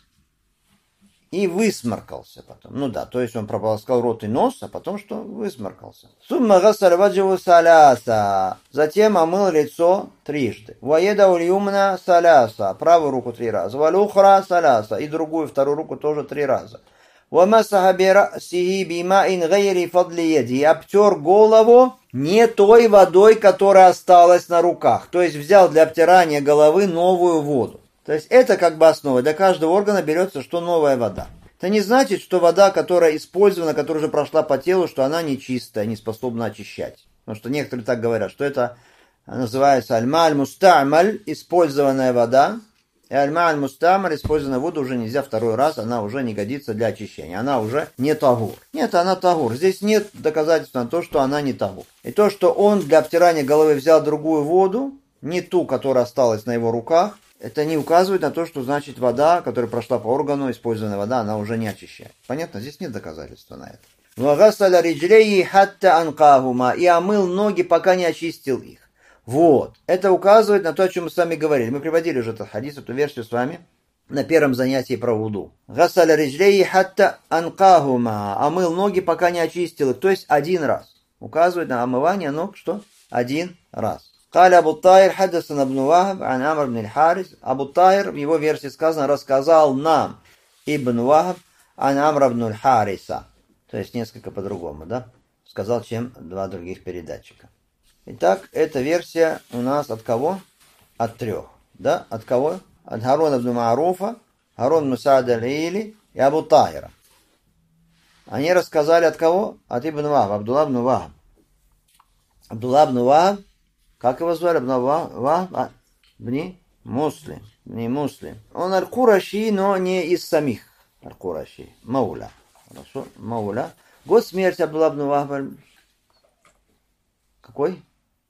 и высморкался потом. Ну да, то есть он прополоскал рот и нос, а потом что? Высморкался. Сумма гасаль вадживу саляса. Затем омыл лицо трижды. Ваеда ульюмна саляса. Правую руку 3 раза. Валюхра саляса. И другую, вторую руку тоже 3 раза. Вамасаха бирасихи бимаин гайри фадли еди. И обтер голову не той водой, которая осталась на руках. То есть взял для обтирания головы новую воду. То есть это как бы основа. Для каждого органа берется, что новая вода. Это не значит, что вода, которая использована, которая уже прошла по телу, что она нечистая, не способна очищать. Потому что некоторые так говорят, что это называется аль-маль-мустамаль, использованная вода. И аль-маль-мустамаль, использованная вода уже нельзя 2 раз, она уже не годится для очищения. Она уже не тагур. Нет, она тагур. Здесь нет доказательств на то, что она не тагур. И то, что он для обтирания головы взял другую воду, не ту, которая осталась на его руках, это не указывает на то, что значит вода, которая прошла по органу, использованная вода, она уже не очищает. Понятно? Здесь нет доказательства на это. И омыл ноги, пока не очистил их. Вот. Это указывает на то, о чем мы с вами говорили. Мы приводили уже этот хадис, эту версию с вами на первом занятии про вуду. Омыл ноги, пока не очистил их. То есть 1 раз. указывает на омывание ног, что один раз. قال أبو الطاهر حدثنا ابن وهب عن عمرو بن الحارث. Абу Тайр, в его версии сказано, рассказал нам Ибн Вахб ан Амра бн аль-Хариса. То есть несколько по-другому, да? Сказал, чем два других передатчика. Итак, эта версия у нас от кого? От трех. Да? От кого? От Харуна бн Мааруфа, Харун бн Саад аль-Или и Абу Тахира. Они рассказали от кого? От Ибн Вахб, Абдулла бн Вахб. Абдулла бн Вахб, как его звали? Вахб бни Муслим. Не Муслим. Он аль-Кураши, но не из самих аль-Кураши. Мауля. Хорошо? Мауля. Год смерти Абдулла бн Вахба. Какой?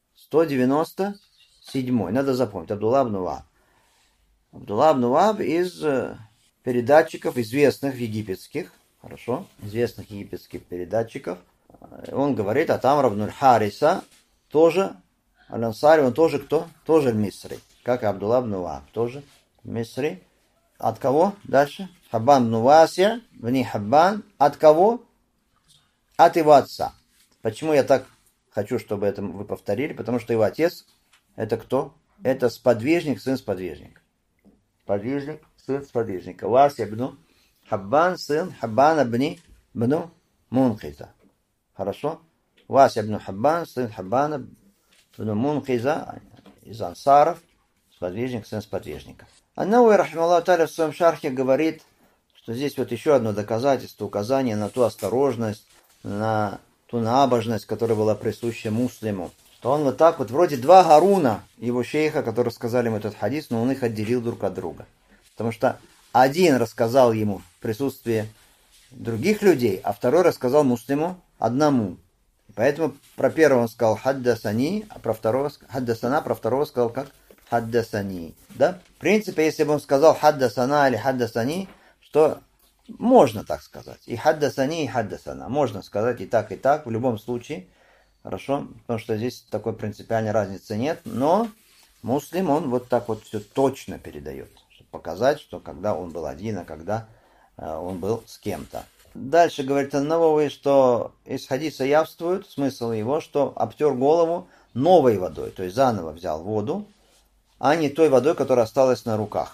197. Надо запомнить. Абдулла бн Вахб. Абдулла бн Вахб из передатчиков, известных египетских. Хорошо? Известных египетских передатчиков. Он говорит от Амра бн аль-Хариса. Тоже Аль-Ансари, он тоже кто? Тоже Мисри. Как и Абдулла бн Вахб. Тоже Мисри. От кого? Дальше. Хаббан бн Васия, бни Хаббан. От кого? От его отца. Почему я так хочу, чтобы это вы повторили? Потому что его отец это кто? Это сподвижник, сын сподвижника. Сподвижник, сын сподвижника. Васия бн Хаббан, сын Хаббана бни Мункиза. Хорошо? Васия бн Хаббан, сын Хаббана бн Мункиза из ансаров, сподвижник, сын сподвижника. Ан-Навави, рахимахуллаху тааля, в своем шархе говорит, что здесь вот еще одно доказательство, указание на ту осторожность, на ту набожность, которая была присуща муслиму. Что он вот так вот, вроде два Гаруна, его шейха, которые сказали ему этот хадис, но он их отделил друг от друга. Потому что один рассказал ему в присутствии других людей, а второй рассказал муслиму одному. И поэтому про первого он сказал хаддасани, а про второго хаддасана, про второго сказал как хаддасани. Да? В принципе, если бы он сказал хаддасана или хаддасани, что можно так сказать. И хаддасани, и хаддасана. Можно сказать и так, в любом случае. Хорошо? Потому что здесь такой принципиальной разницы нет. Но муслим, он вот так вот все точно передает. Чтобы показать, что когда он был один, а когда он был с кем-то. Дальше говорит Ан-Навави, что из хадиса явствует, смысл его, что обтер голову новой водой. То есть заново взял воду, а не той водой, которая осталась на руках.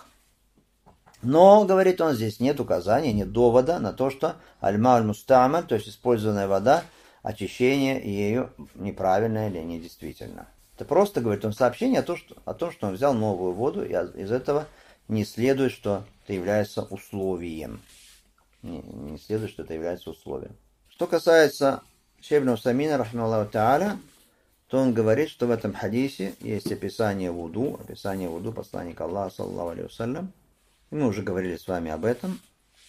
Но, говорит он, здесь нет указания, нет довода на то, что аль-ма аль-мустамаль, то есть использованная вода, очищение ею неправильно или недействительно. Это просто, говорит он, сообщение о том, что он взял новую воду, и из этого не следует, что это является условием. Не следует, что это является условием. Что касается Шейх ибн Усаймина, рахимахуллаху тааля, то он говорит, что в этом хадисе есть описание вуду посланника Аллаха, саллаллаху алейхи вассалям. И мы уже говорили с вами об этом.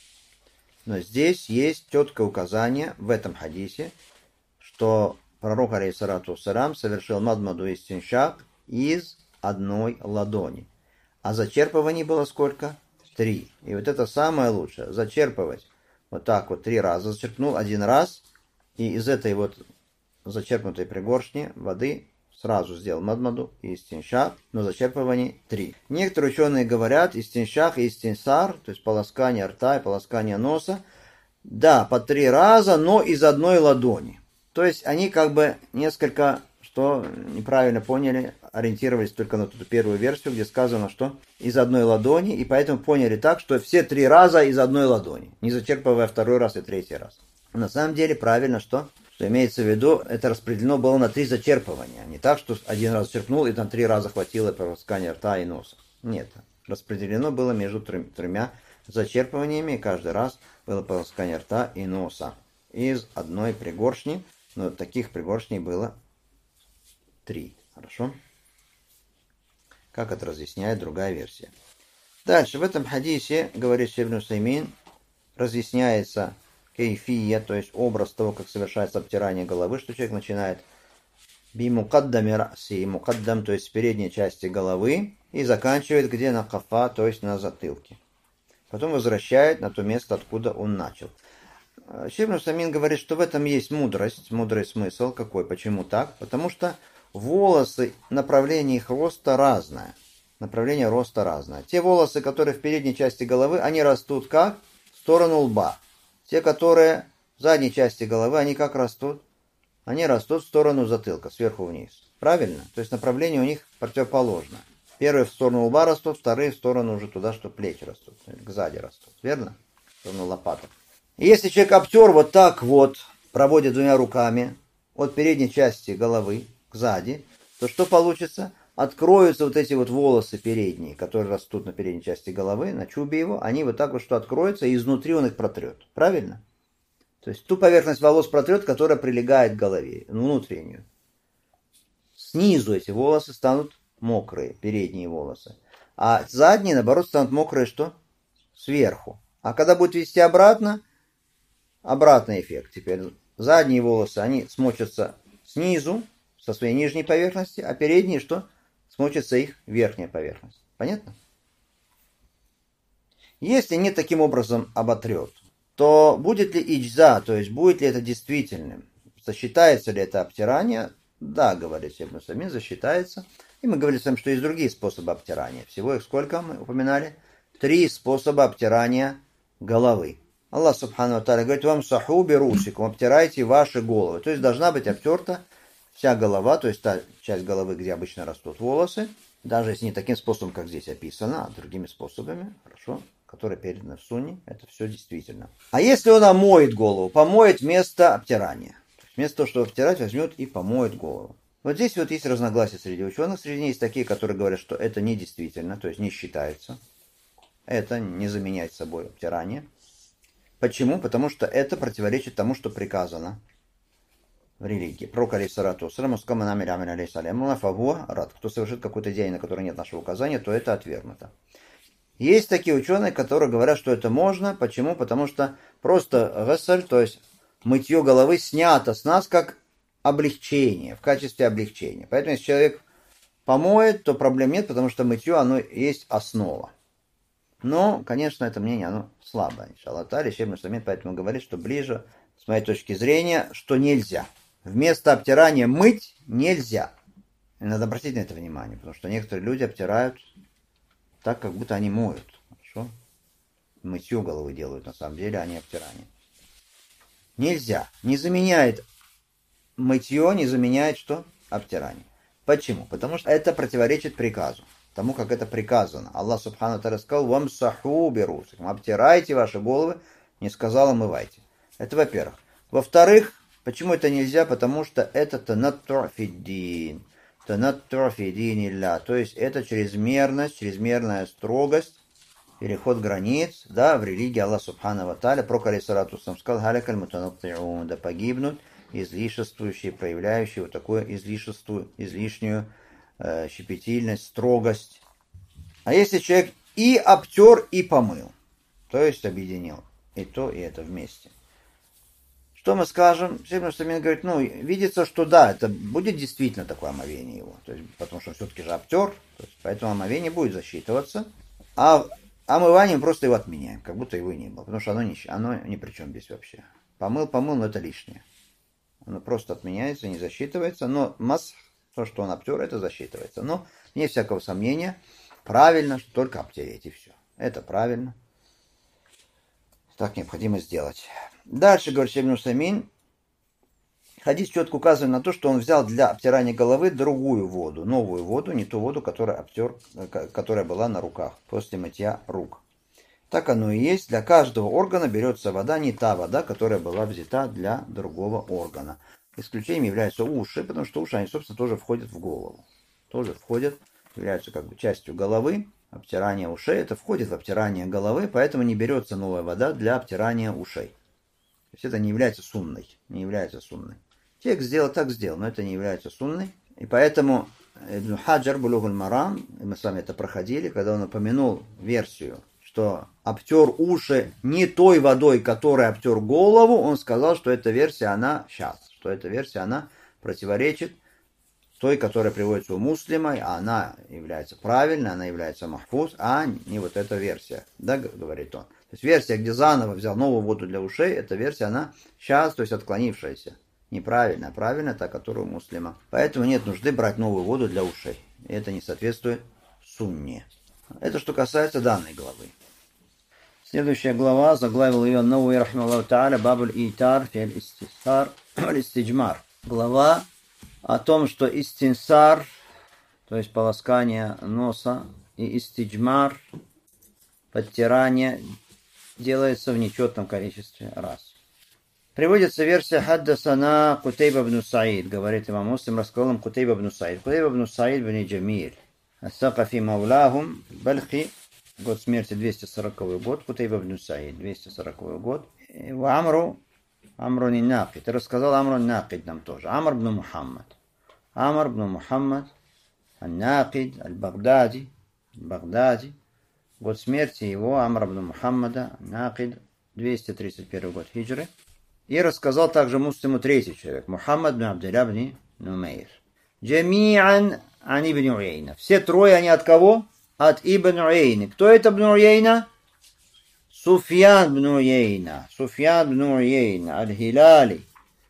Но здесь есть четкое указание в этом хадисе, что пророк, алейхиссалату вассалям, совершил мадмаду и истиншак из одной ладони. А зачерпываний было сколько? 3. И вот это самое лучшее. Зачерпывать вот так вот 3 раза. Зачерпнул 1 раз, и из этой вот зачерпнутой пригоршни воды сразу сделал мадмаду и истиншак, но зачерпываний 3. Некоторые ученые говорят, истиншак и истинсар, то есть полоскание рта и полоскание носа, да, по 3 раза, но из одной ладони. То есть они как бы несколько, что неправильно поняли, ориентировались только на ту первую версию, где сказано, что из одной ладони, и поэтому поняли так, что все 3 раза из одной ладони, не зачерпывая 2 раз и 3 раз. На самом деле правильно, что имеется в виду, это распределено было на 3 зачерпывания. Не так, что 1 раз зачерпнул, и там 3 раза хватило полоскания рта и носа. Нет. Распределено было между 3 зачерпываниями, и каждый раз было полоскание рта и носа. Из одной пригоршни, но таких пригоршней было 3. Хорошо? Как это разъясняет другая версия. Дальше, в этом хадисе, говорит Шейх ибн Усаймин, разъясняется кейфия, то есть образ того, как совершается обтирание головы, что человек начинает би мукаддами раси, мукаддам, то есть с передней части головы, и заканчивает где на кафа, то есть на затылке. Потом возвращает на то место, откуда он начал. Шейх ибн Усаймин говорит, что в этом есть мудрость, мудрый смысл. Какой? Почему так? Потому что волосы, направление их роста разное. Направление роста разное. Те волосы, которые в передней части головы, они растут как? В сторону лба. Те, которые в задней части головы, они как растут? они растут в сторону затылка, сверху вниз. Правильно? То есть направление у них противоположно. Первые в сторону лба растут, вторые в сторону уже туда, что плечи растут, сзади растут. Верно? В сторону лопаток. И если человек обтер вот так вот, проводит двумя руками от передней части головы к сзади, то что получится? Откроются вот эти вот волосы передние, которые растут на передней части головы, на чубе его, они вот так вот что откроются, и изнутри он их протрет. Правильно? То есть ту поверхность волос протрет, которая прилегает к голове, внутреннюю. Снизу эти волосы станут мокрые, передние волосы. А задние, наоборот, станут мокрые что? Сверху. А когда будет вести обратно, обратный эффект. Теперь задние волосы, они смочатся снизу, со своей нижней поверхности, а передние что? Смочится их верхняя поверхность. Понятно? Если не таким образом оботрет, то будет ли иджза, то есть будет ли это действительным? Засчитается ли это обтирание? Да, говорит Шейх Ибн Усаймин, засчитается. И мы говорили с вами, что есть другие способы обтирания. Всего их сколько мы упоминали? 3 способа обтирания головы. Аллах Субхану ва Тааля говорит, вам саху берусикум, обтирайте ваши головы. То есть должна быть обтерта вся голова, то есть та часть головы, где обычно растут волосы, даже если не таким способом, как здесь описано, а другими способами, хорошо, которые переданы в сунне, это все действительно. А если он омоет голову, помоет вместо обтирания, вместо того, чтобы обтирать, возьмет и помоет голову. Вот здесь вот есть разногласия среди ученых, среди них есть такие, которые говорят, что это не действительно, то есть не считается, это не заменяет собой обтирание. Почему? Потому что это противоречит тому, что приказано в религии. Пророк алейхиссалату вассалям рад. Кто совершит какое-то деяние, на которое нет нашего указания, то это отвергнуто. Есть такие ученые, которые говорят, что это можно. Почему? Потому что просто гасаль, то есть мытье головы, снято с нас как облегчение, в качестве облегчения. Поэтому если человек помоет, то проблем нет, потому что мытье, оно есть основа. Но, конечно, это мнение, оно слабое. Иншаллах та'аля, Шейх Ибн Усаймин поэтому говорит, что ближе, с моей точки зрения, что нельзя. Вместо обтирания мыть нельзя. И надо обратить на это внимание, потому что некоторые люди обтирают так, как будто они моют. Хорошо? Мытье головы делают, на самом деле, а не обтирание. Нельзя. Не заменяет мытье, не заменяет что? Обтирание. Почему? Потому что это противоречит приказу. Тому, как это приказано. Аллах Субхану ва Тааля сказал, вам саху берусикум, обтирайте ваши головы, не сказал омывайте. Это во-первых. Во-вторых, почему это нельзя? Потому что это танатту фиддин. Танатту фиддин илля. То есть это чрезмерность, чрезмерная строгость, переход границ, да, в религии Аллаха Субхану ва Тааля. Пророк алейхиссалату вассалям сказал, халякаль мутанаттиун, да погибнут излишествующие, проявляющие вот такое излишнюю щепетильность, строгость. А если человек и обтер, и помыл, то есть объединил и то, и это вместе. Что мы скажем? Шейх Ибн Усаймин говорит, видится, что да, это будет действительно такое омовение его, то есть, потому что он все-таки же обтер, то есть, поэтому омовение будет засчитываться, а омыванием просто его отменяем, как будто его и не было, потому что оно ни при чем здесь вообще. Помыл, но это лишнее. Оно просто отменяется, не засчитывается, но то, что он обтер, это засчитывается. Но, вне всякого сомнения, правильно, что только обтереть, и все. Это правильно. Так необходимо сделать. Дальше, говорит Шейх Ибн Усаймин, хадис четко указывает на то, что он взял для обтирания головы другую воду, новую воду, не ту воду, которая была на руках, после мытья рук. Так оно и есть. Для каждого органа берется вода, не та вода, которая была взята для другого органа. Исключением являются уши, потому что уши, они, собственно, тоже входят в голову. Являются как бы частью головы. Обтирание ушей, это входит в обтирание головы, поэтому не берется новая вода для обтирания ушей. То есть это не является сунной. Текст сделал, так сделал, но это не является сунной. И поэтому Ибн Хаджар, Булугуль Марам, мы с вами это проходили, когда он упомянул версию, что обтер уши не той водой, которой обтер голову, он сказал, что эта версия, она противоречит той, которая приводится у Муслима, а она является правильной, она является махфуз, а не вот эта версия, да, говорит он. То есть версия, где заново взял новую воду для ушей, эта версия, она то есть отклонившаяся. Неправильная, правильная, та, которая у Муслима. Поэтому нет нужды брать новую воду для ушей. И это не соответствует сунне. Это что касается данной главы. Следующая глава, заглавил ее Науи рахмаллаху та'аля, Бабуль Итар, Фи'аль Истисар, Аль-Истиджмар. глава о том, что истинсар, то есть полоскание носа, и истиджмар, подтирание, делается в нечетном количестве раз. Приводится версия «Хаддасана Кутейба бн Саид», говорит имам Муслим, рассказал им Кутейба бн Саид. Кутейба бн Саид бн Джамиль, ас-Сакафи Мавлахум, Бальхи, год смерти 240 год, Кутейба бн Саид, 240 год. Амру не Накид. Рассказал Амру Накид нам тоже. Амр бн Мухаммад. Амр бн Мухаммад, Ан-Накид, Аль-Багдади, год смерти его, Амр бн Мухаммада, Накид, 231 год хиджры. И рассказал также Муслиму третий человек, Мухаммад бн Абдилля бн Нумейр. Джами'ан ан ибн Уейна. Все трое они от кого? От Ибн Уейны. Кто это Ибн Уейна? Суфьян бн Уейна. Суфьян бн Уейна. Аль-Хиляли.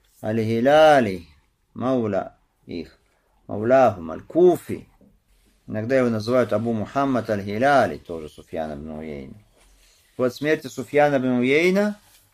Маула их. Маулахум. Аль-Куфи. Иногда его называют Абу Мухаммад Аль-Хиляли. Тоже Суфьян бн Уейна. Год смерти Суфьяна бн Уейна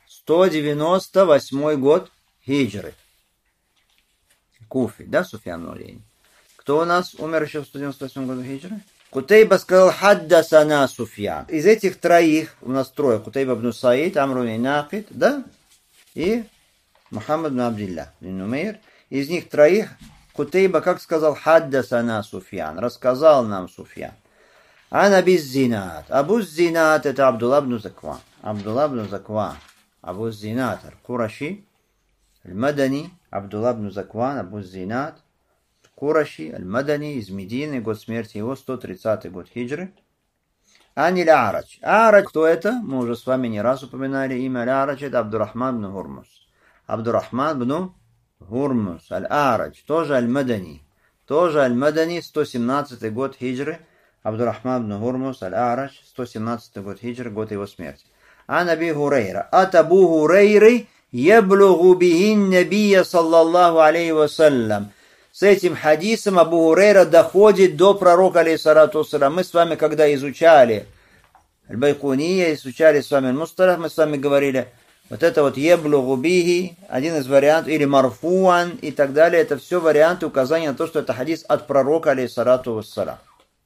198 год хиджры. Куфи, да, Суфьян бн Уейна? Кто у нас умер еще в 198 году хиджры? Кутейба сказал «Хаддасана Суфьян». Из этих троих, у нас трое, Кутейба бн Саид, Амру бн Накид, да, и Мухаммад бн Абдилля бн Нумейр. Из них троих Кутейба, как сказал, «Хаддасана Суфьян», рассказал нам Суфьян. Ан Аби Зинат. Абу Зинат это Абдулла бн Закван. Абдулла бн Закван. Абу Зинат Аль-Кураши, Аль-Мадани, Абдулла бн Закван, Абу Зинат Кураши, Аль-Мадани, из Медины, год смерти его, 130 год хиджры. Аниль Арач. Арач, кто это? Мы уже с вами не раз упоминали имя Арач, это Абдурахман бн Гурмус. Абдурахман бн Гурмус, Аль-Арач, тоже Аль-Мадани. Тоже Аль-Мадани, 117 год хиджры. Абдурахман бн Гурмус, Аль-Арач, 117 год хиджры, год его смерти. Ан Аби Хурейра. От Абу Хурейры яблугу бихин набия саллаллаху алейхи вассалям. С этим хадисом Абу Хурейра доходит до пророка, алейхиссалату вассалям. Мы с вами, когда изучали Аль-Байкуния, изучали с вами Мусталах, мы с вами говорили, вот это вот яблугу бихи, один из вариантов, или марфуан и так далее, это все варианты указания на то, что это хадис от пророка, алейхиссалату вассалям.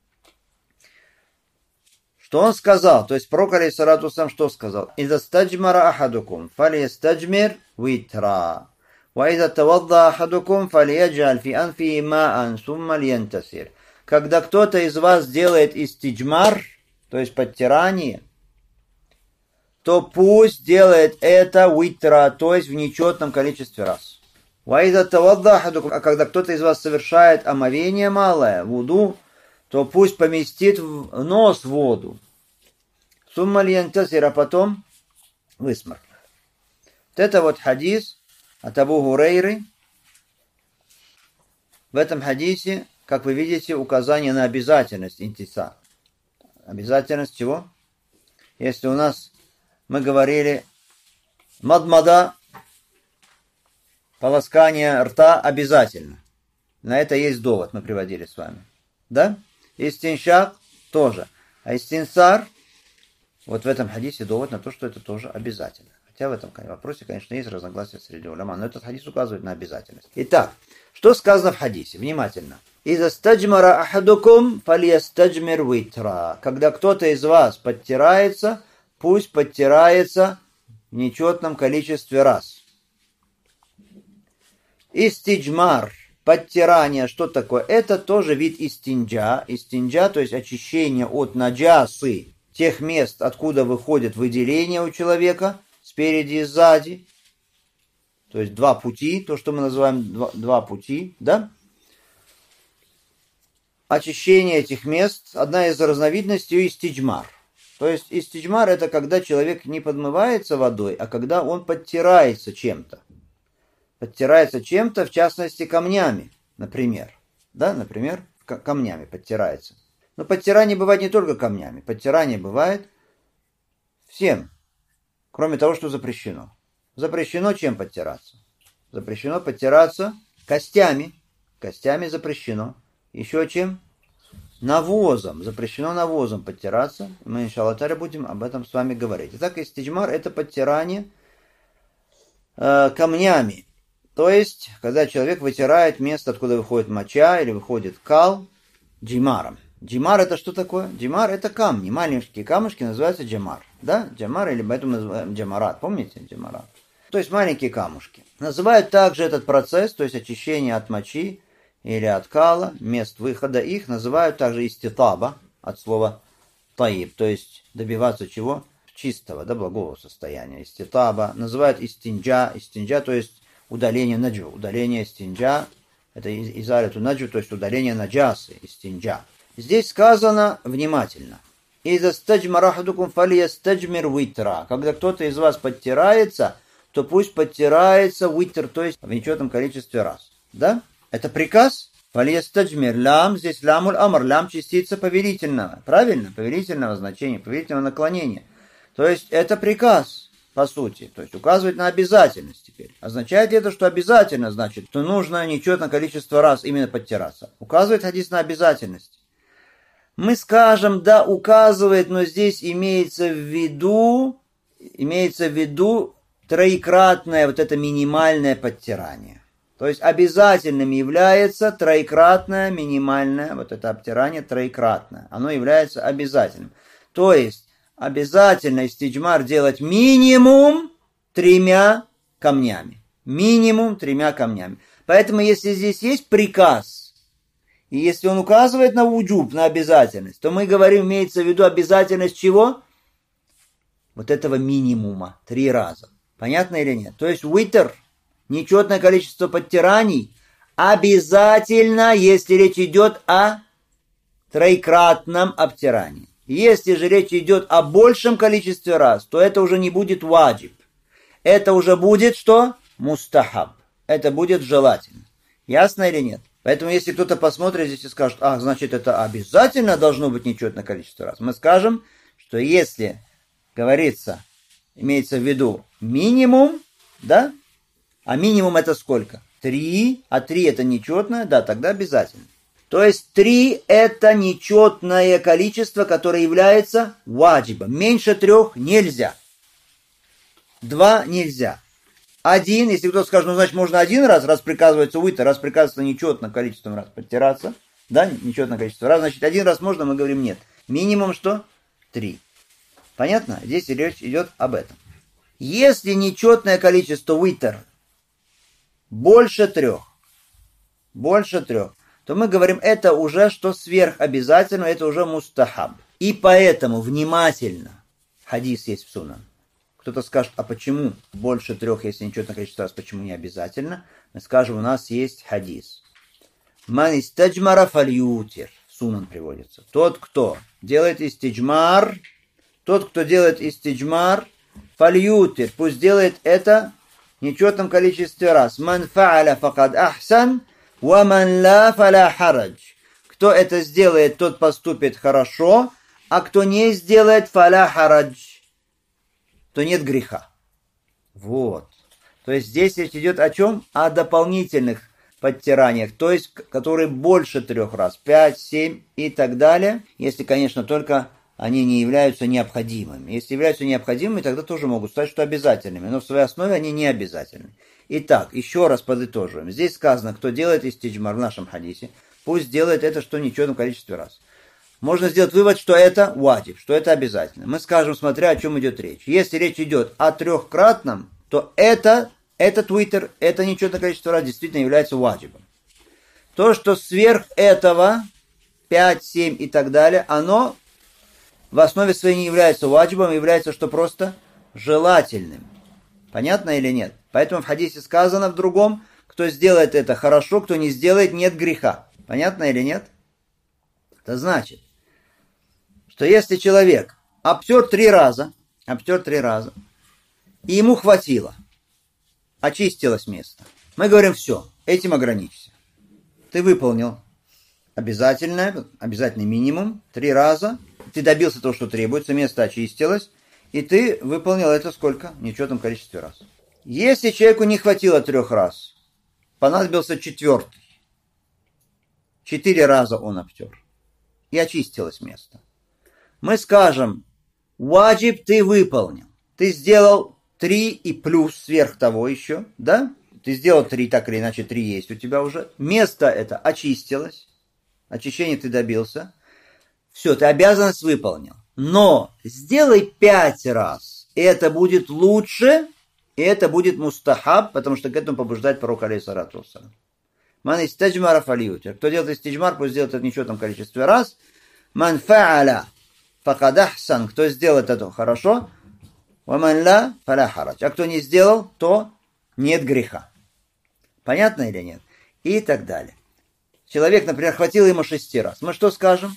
Что он сказал? То есть пророк, алейхиссалату вассалям, что сказал? «Иза стаджмара ахадукум, фали стаджмир витра». وإذا توضأ أحدكم فليجعل في أنفه ماء ثم لينتثر. Когда кто-то из вас делает истиджмар, то есть подтирание, то пусть делает это витра, то есть в нечетном количестве раз. وإذا توضأ أحدكم, а когда кто-то из вас совершает омовение малое, вуду, то пусть поместит в нос воду. ثم لينتثر, а потом высморкнет. Вот это вот хадис от Абу Хурейры. В этом хадисе, как вы видите, указание на обязательность интисар. Обязательность чего? Если у нас, мы говорили, мадмада, полоскание рта обязательно. На это есть довод, мы приводили с вами. Да? Истиншак тоже. А истинсар, вот в этом хадисе довод на то, что это тоже обязательно. Хотя в этом вопросе, конечно, есть разногласия среди уляма, но этот хадис указывает на обязательность. Итак, что сказано в хадисе? Внимательно. «Иза стаджмара ахадукум фальястаджмир витра». Когда кто-то из вас подтирается, пусть подтирается в нечетном количестве раз. Истиджмар, подтирание, что такое? Это тоже вид истинджа. Истинджа, то есть очищение от наджасы, тех мест, откуда выходит выделение у человека, спереди и сзади, то есть два пути, то, что мы называем два пути, да? Очищение этих мест, одна из разновидностей истиджмар. То есть истиджмар это когда человек не подмывается водой, а когда он подтирается чем-то. Подтирается чем-то, в частности, камнями, например. Да, например, камнями подтирается. Но подтирание бывает не только камнями, подтирание бывает всем. Кроме того, что запрещено. Запрещено чем подтираться? Запрещено подтираться костями. Костями запрещено. Еще чем? Навозом. Запрещено навозом подтираться. Мы, иншаллах та'аля, будем об этом с вами говорить. Итак, истиджмар это подтирание камнями. То есть, когда человек вытирает место, откуда выходит моча или выходит кал, джимаром. Джимар это что такое? Джимар это камни, маленькие камушки называются джамар. Да? Джамар или поэтому называем джамарат. Помните джамарат? То есть маленькие камушки. Называют также этот процесс, то есть очищение от мочи или от кала, мест выхода их, называют также иститаба, от слова таиб, то есть добиваться чего? Чистого, да, благого состояния. Иститаба. Называют истинджа, то есть удаление наджу, удаление истинджа, это изариту наджу, то есть удаление наджасы, истинджа. Здесь сказано внимательно. Иза стаджмарахадукум фалия стаджмир витра. Когда кто-то из вас подтирается, то пусть подтирается витр, то есть в нечетном количестве раз. Да? Это приказ? Фалия стаджмир. Лям, здесь лямуль амр. Лям частица повелительного. Правильно? Повелительного значения, повелительного наклонения. То есть это приказ, по сути. То есть указывает на обязательность теперь. Означает это, что обязательно, значит, что нужно нечетное количество раз именно подтираться. Указывает хадис на обязательность. Мы скажем, да, указывает, но здесь имеется в виду троекратное вот это минимальное подтирание. То есть обязательным является троекратное минимальное вот это обтирание троекратное. Оно является обязательным. То есть обязательно истиджмар делать минимум 3 камнями. Минимум 3 камнями. Поэтому если здесь есть приказ, и если он указывает на вуджуб, на обязательность, то мы говорим, имеется в виду обязательность чего? Вот этого минимума, 3 раза. Понятно или нет? То есть витр, нечетное количество подтираний, обязательно, если речь идет о троекратном обтирании. Если же речь идет о большем количестве раз, то это уже не будет ваджиб. Это уже будет что? Мустахаб. Это будет желательно. Ясно или нет? Поэтому, если кто-то посмотрит здесь и скажет, значит, это обязательно должно быть нечетное количество раз, мы скажем, что если, говорится, имеется в виду минимум, да, а минимум это сколько? 3, а 3 это нечетное, да, тогда обязательно. То есть 3 это нечетное количество, которое является ваджибом. Меньше 3 нельзя. 2 нельзя. 1, если кто-то скажет, значит, можно 1 раз приказывается витр, раз приказывается нечетным количеством раз подтираться, да, нечетное количество раз, значит, 1 раз можно, мы говорим нет. Минимум что? 3. Понятно? Здесь речь идет об этом. Если нечетное количество витр больше 3, то мы говорим, это уже что сверхобязательно, это уже мустахаб. И поэтому внимательно, хадис есть в сунан. Кто-то скажет, а почему больше 3, если нечетное количество раз, почему не обязательно? Мы скажем, у нас есть хадис. Ман истаджмара фальютир. Сунан приводится. Тот, кто делает истиджмар, фальютир, пусть делает это в нечетном количестве раз. Ман фааля факад ахсан, ва ман ла фаля харадж. Кто это сделает, тот поступит хорошо, а кто не сделает, фаля харадж, то нет греха. Вот. То есть здесь речь идет о чем? О дополнительных подтираниях, то есть которые больше 3 раз, 5, 7 и так далее, если, конечно, только они не являются необходимыми. Если являются необходимыми, тогда тоже могут стать что обязательными, но в своей основе они не обязательны. Итак, еще раз подытоживаем. Здесь сказано, кто делает истиджмар в нашем хадисе, пусть делает это что в нечетном количестве раз. Можно сделать вывод, что это ваджиб, что это обязательно. Мы скажем, смотря о чем идет речь. Если речь идет о 3-кратном, то этот витр, это нечетное количество раз действительно является ваджибом. То, что сверх этого, 5, 7 и так далее, оно в основе своей не является ваджибом, является что просто желательным. Понятно или нет? Поэтому в хадисе сказано в другом, кто сделает это хорошо, кто не сделает, нет греха. Понятно или нет? Это значит, что если человек обтер 3 раза, и ему хватило, очистилось место, мы говорим, все, этим ограничься. Ты выполнил обязательный минимум 3 раза, ты добился того, что требуется, место очистилось, и ты выполнил это сколько? В нечетном количестве раз. Если человеку не хватило 3 раз, понадобился 4-й, 4 раза он обтер, и очистилось место. Мы скажем, ваджиб ты выполнил. Ты сделал 3 и плюс сверх того еще, да? Ты сделал 3, так или иначе 3 есть у тебя уже. Место это очистилось. Очищение ты добился. Все, ты обязанность выполнил. Но сделай 5 раз. И это будет лучше, и это будет мустахаб, потому что к этому побуждает пророк алейхиссалату вассалям. Ман истаджмара фалиютир. Кто делает истиджмар, пусть сделает это в нечетном количестве раз. Ман фа'аля факад ахсан. Кто сделает это хорошо. Ваман ла фаля харадж. А кто не сделал, то нет греха. Понятно или нет? И так далее. Человек, например, хватило ему 6 раз. Мы что скажем?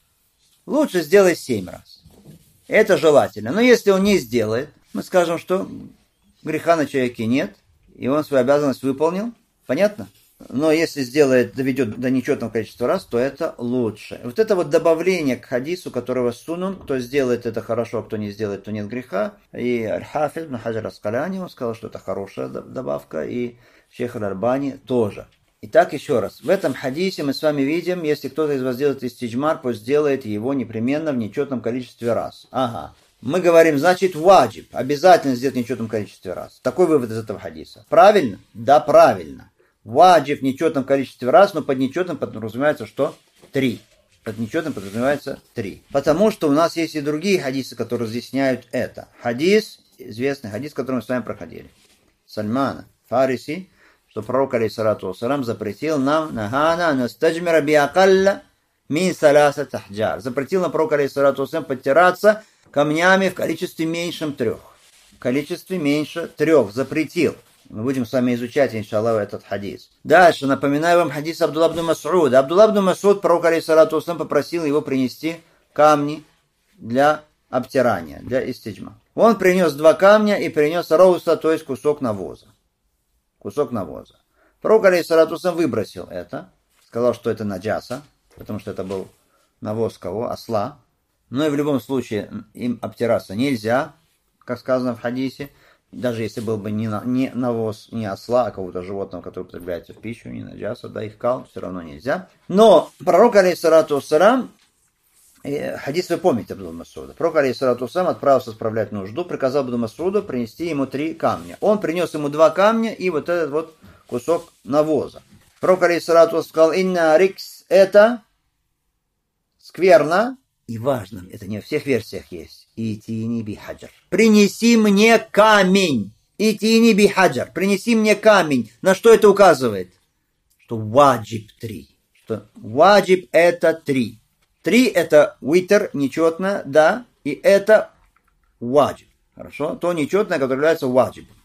Лучше сделай 7 раз. Это желательно. Но если он не сделает, мы скажем, что греха на человеке нет, и он свою обязанность выполнил. Понятно? Но если сделает, доведет до нечетного количества раз, то это лучше. Вот это вот добавление к хадису, которого сунун, кто сделает это хорошо, а кто не сделает, то нет греха. И Аль-Хафиз ибн Хаджар ас-Скаляни, он сказал, что это хорошая добавка, и шейх Аль-Арбани тоже. Итак, еще раз. В этом хадисе мы с вами видим, если кто-то из вас делает истиджмар, пусть сделает его непременно в нечетном количестве раз. Ага. Мы говорим, значит, ваджиб. Обязательно сделать в нечетном количестве раз. Такой вывод из этого хадиса. Правильно? Да, правильно. Ваджиб в нечетном количестве раз, но под нечетным подразумевается что? 3. Под нечетным подразумевается 3. Потому что у нас есть и другие хадисы, которые разъясняют это. Хадис, известный хадис, который мы с вами проходили. Сальмана Фариси, что пророк, алейхиссалату вассалам, запретил нам нахана настаджмира биакалля мин саласа тахджар. Запретил нам пророк, алейхиссалату вассалам, подтираться камнями в количестве меньшем 3. В количестве меньше 3 запретил. Мы будем с вами изучать, иншаллах, этот хадис. Дальше, напоминаю вам хадис Абдулла ибн Мас'уда. Абдулла ибн Мас'уд, пророк, алейхиссалату вассалам, попросил его принести камни для обтирания, для истиджма. Он принес 2 камня и принес роуса, то есть кусок навоза. Кусок навоза. Пророк, алейхиссалату вассалам, выбросил это. Сказал, что это наджаса, потому что это был навоз кого? Осла. Но и в любом случае им обтираться нельзя, как сказано в хадисе. Даже если был бы не навоз, не осла, а какого-то животного, которое употребляется в пищу, не наджаса, да, их кал, все равно нельзя. Но пророк, алейхиссалату вассалам, хадис вы помните Абдулла Мас'уда. Пророк, алейхиссалату вассалам, отправился справлять нужду, приказал Абдулла Мас'уду принести ему 3 камня. Он принес ему 2 камня и вот этот вот кусок навоза. Пророк, алейхиссалату вассалам, сказал: «Инна рикс» — это скверно. И важно, это не во всех версиях есть. Итини би хаджар. Принеси мне камень. Итини би хаджар. Принеси мне камень. На что это указывает? Что ваджиб 3. Что ваджиб это 3. 3 это витр, нечетно, да. И это ваджиб. Хорошо? То нечетное, которое является ваджибом.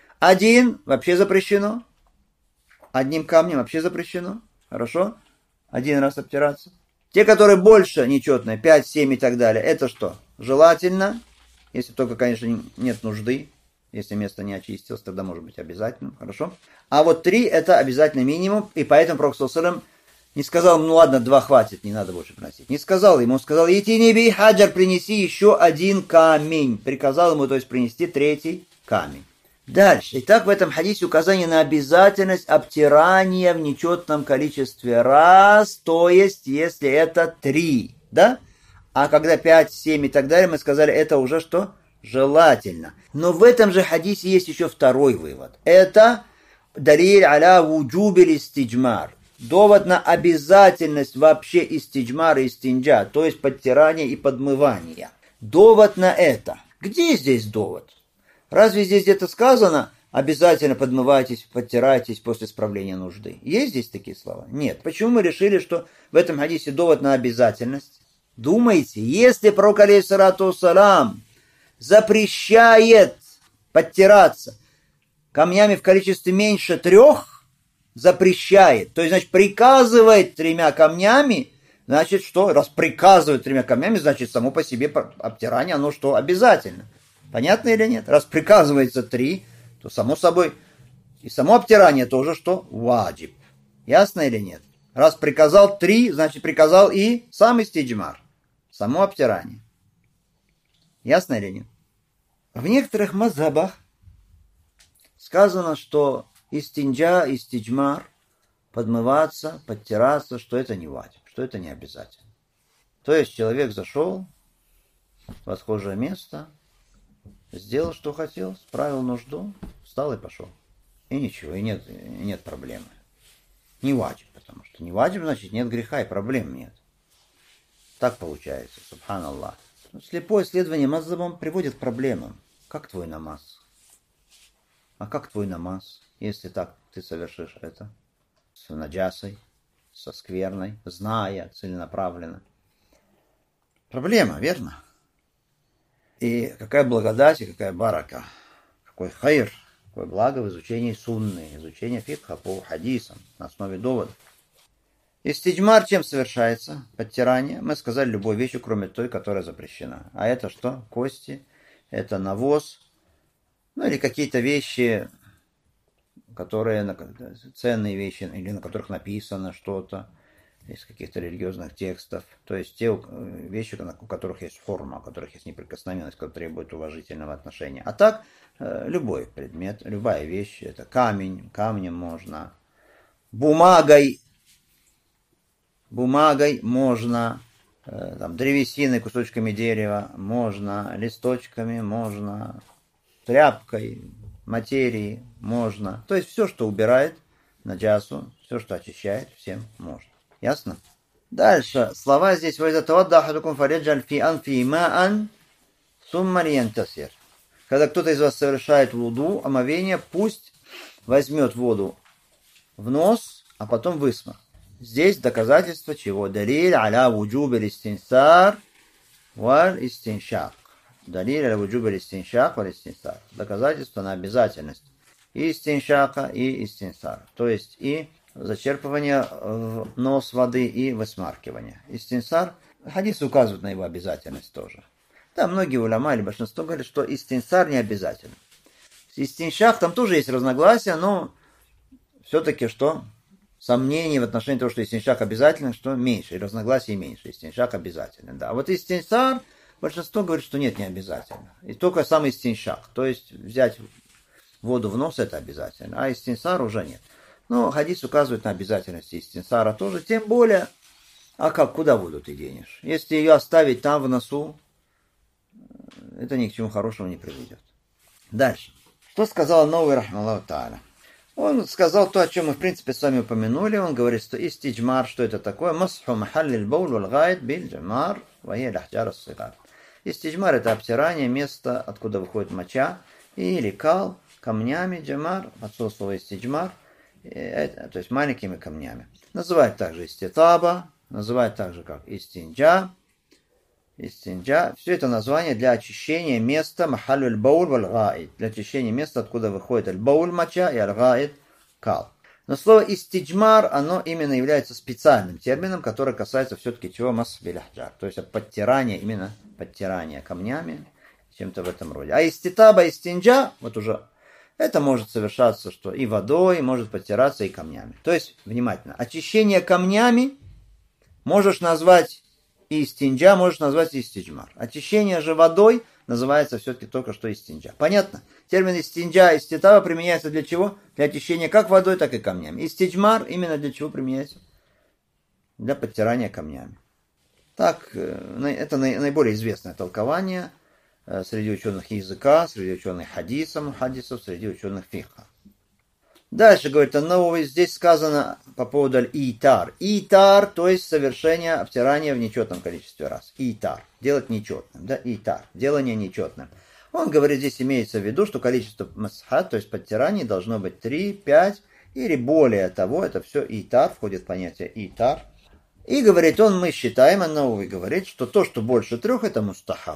1 вообще запрещено. Одним камнем вообще запрещено. Хорошо? 1 раз обтираться. Те, которые больше нечетные, 5, 7 и так далее, это что? Желательно, если только, конечно, нет нужды, если место не очистилось, тогда может быть обязательно, хорошо? А вот 3 это обязательный минимум, и поэтому пророк саллаллаху алейхи ва саллям не сказал, ну ладно, 2 хватит, не надо больше приносить. Не сказал ему, он сказал, «Итини би хаджар», принеси еще 1 камень. Приказал ему, то есть, принести 3 камень. Дальше. Итак, в этом хадисе указание на обязательность обтирания в нечетном количестве раз, то есть, если это 3, да? А когда 5, 7 и так далее, мы сказали, это уже что? Желательно. Но в этом же хадисе есть еще второй вывод. Это далиль аля вуджубиль истиджмар. Довод на обязательность вообще истиджмара и истинджа, то есть подтирания и подмывания. Довод на это. Где здесь довод? Разве здесь где-то сказано, обязательно подмывайтесь, подтирайтесь после справления нужды? Есть здесь такие слова? Нет. Почему мы решили, что в этом хадисе довод на обязательность? Думаете, если пророк, алейхиссалату вассалам, запрещает подтираться камнями в количестве меньше 3, запрещает, то есть, значит, приказывает 3 камнями, значит, что? Раз приказывает 3 камнями, значит, само по себе обтирание, оно что? Обязательно. Понятно или нет? Раз приказывается 3, то само собой и само обтирание тоже что? Ваджиб. Ясно или нет? Раз приказал 3, значит приказал и сам истиджмар. Само обтирание. Ясно или нет? В некоторых мазхабах сказано, что истинджа, истиджмар, подмываться, подтираться, что это не ваджиб, что это не обязательно. То есть человек зашел в отхожее место, сделал, что хотел, справил нужду, встал и пошел. И ничего, и нет проблемы. Не ваджиб, потому что не ваджиб, значит нет греха и проблем нет. Так получается, субханаллах. Слепое следование мазхабам приводит к проблемам. Как твой намаз? А как твой намаз, если так ты совершишь это? С наджасой, со скверной, зная целенаправленно. Проблема, верно? И какая благодать, и какая барака, какой хайр, какое благо в изучении сунны, изучении фикха по хадисам на основе доводов. Истиджмар чем совершается? Подтирание. Мы сказали любой вещи, кроме той, которая запрещена. А это что? Кости, это навоз, ну или какие-то вещи, которые, ценные вещи, или на которых написано что-то из каких-то религиозных текстов. То есть те вещи, у которых есть форма, у которых есть неприкосновенность, которые требуют уважительного отношения. А так, любой предмет, любая вещь, это камнем можно, бумагой можно, там, древесиной, кусочками дерева можно, листочками можно, тряпкой, материей можно. То есть все, что убирает наджасу, все, что очищает, всем можно. Ясно? Дальше. Слова здесь. Когда кто-то из вас совершает вуду, омовение, пусть возьмет воду в нос, а потом высморк. Здесь доказательство чего? Далиль аля вуджуб аль-истинсар валь-истиншак. Далиль аля вуджуб аль-истиншак валь-истинсар. Доказательство на обязательность и истиншака, и истинсара. То есть и зачерпывание в нос воды, и высмаркивание. Истинсар, хадисы указывают на его обязательность тоже. Да, многие уляма или большинство говорят, что истинсар не обязательно. Истиншак, там тоже есть разногласия, но все-таки что? Сомнений в отношении того, что истиншак обязательно, что меньше, и разногласий меньше. Истиншак обязательно, да. А вот истинсар, большинство говорит, что нет, не обязательно. И только сам истиншак. То есть взять воду в нос, это обязательно, а истинсар уже нет. Но хадис указывает на обязательность истинсара тоже, тем более, а как, куда воду ты денешь? Если ее оставить там в носу, это ни к чему хорошему не приведет. Дальше. Что сказал Навави рахмаллаху тааля? Он сказал то, о чем мы, в принципе, с вами упомянули. Он говорит, что истиджмар, что это такое? Масху махаллиль боул вал гайд биль джамар вахия лахджар ас-сигар. Истиджмар — это обтирание места, откуда выходит моча, или кал, камнями, джамар, отсюда слово истиджмар, то есть маленькими камнями. Называют также иститаба, называют также как истинджа. Истинджа. Все это название для очищения места махаллю аль-бауль валь-гаид. Для очищения места, откуда выходит аль-бауль моча и аль-гаид кал. Но слово истиджмар, оно именно является специальным термином, который касается все-таки чего? Масбиляхджар. То есть подтирание, именно подтирание камнями, чем-то в этом роде. А иститаба, истинджа, вот уже это может совершаться что и водой, может подтираться и камнями. То есть, внимательно, очищение камнями можешь назвать истинджа, можешь назвать истиджмар. Очищение же водой называется все-таки только что истинджа. Понятно? Термин истинджа и иститаба применяется для чего? Для очищения как водой, так и камнями. Истиджмар именно для чего применяется? Для подтирания камнями. Так, это наиболее известное толкование среди ученых языка, среди ученых хадисов, среди ученых фикха. Дальше, говорит Ан-Навави, здесь сказано по поводу аль-итар. Итар, то есть совершение обтирания в нечетном количестве раз. Итар. Делать нечетным. Да, итар. Делание нечетным. Он говорит, здесь имеется в виду, что количество масхат, то есть подтираний, должно быть 3, 5 или более того. Это все итар, входит в понятие итар. И говорит он, мы считаем, Ан-Навави говорит, что то, что больше 3, это мустахаб.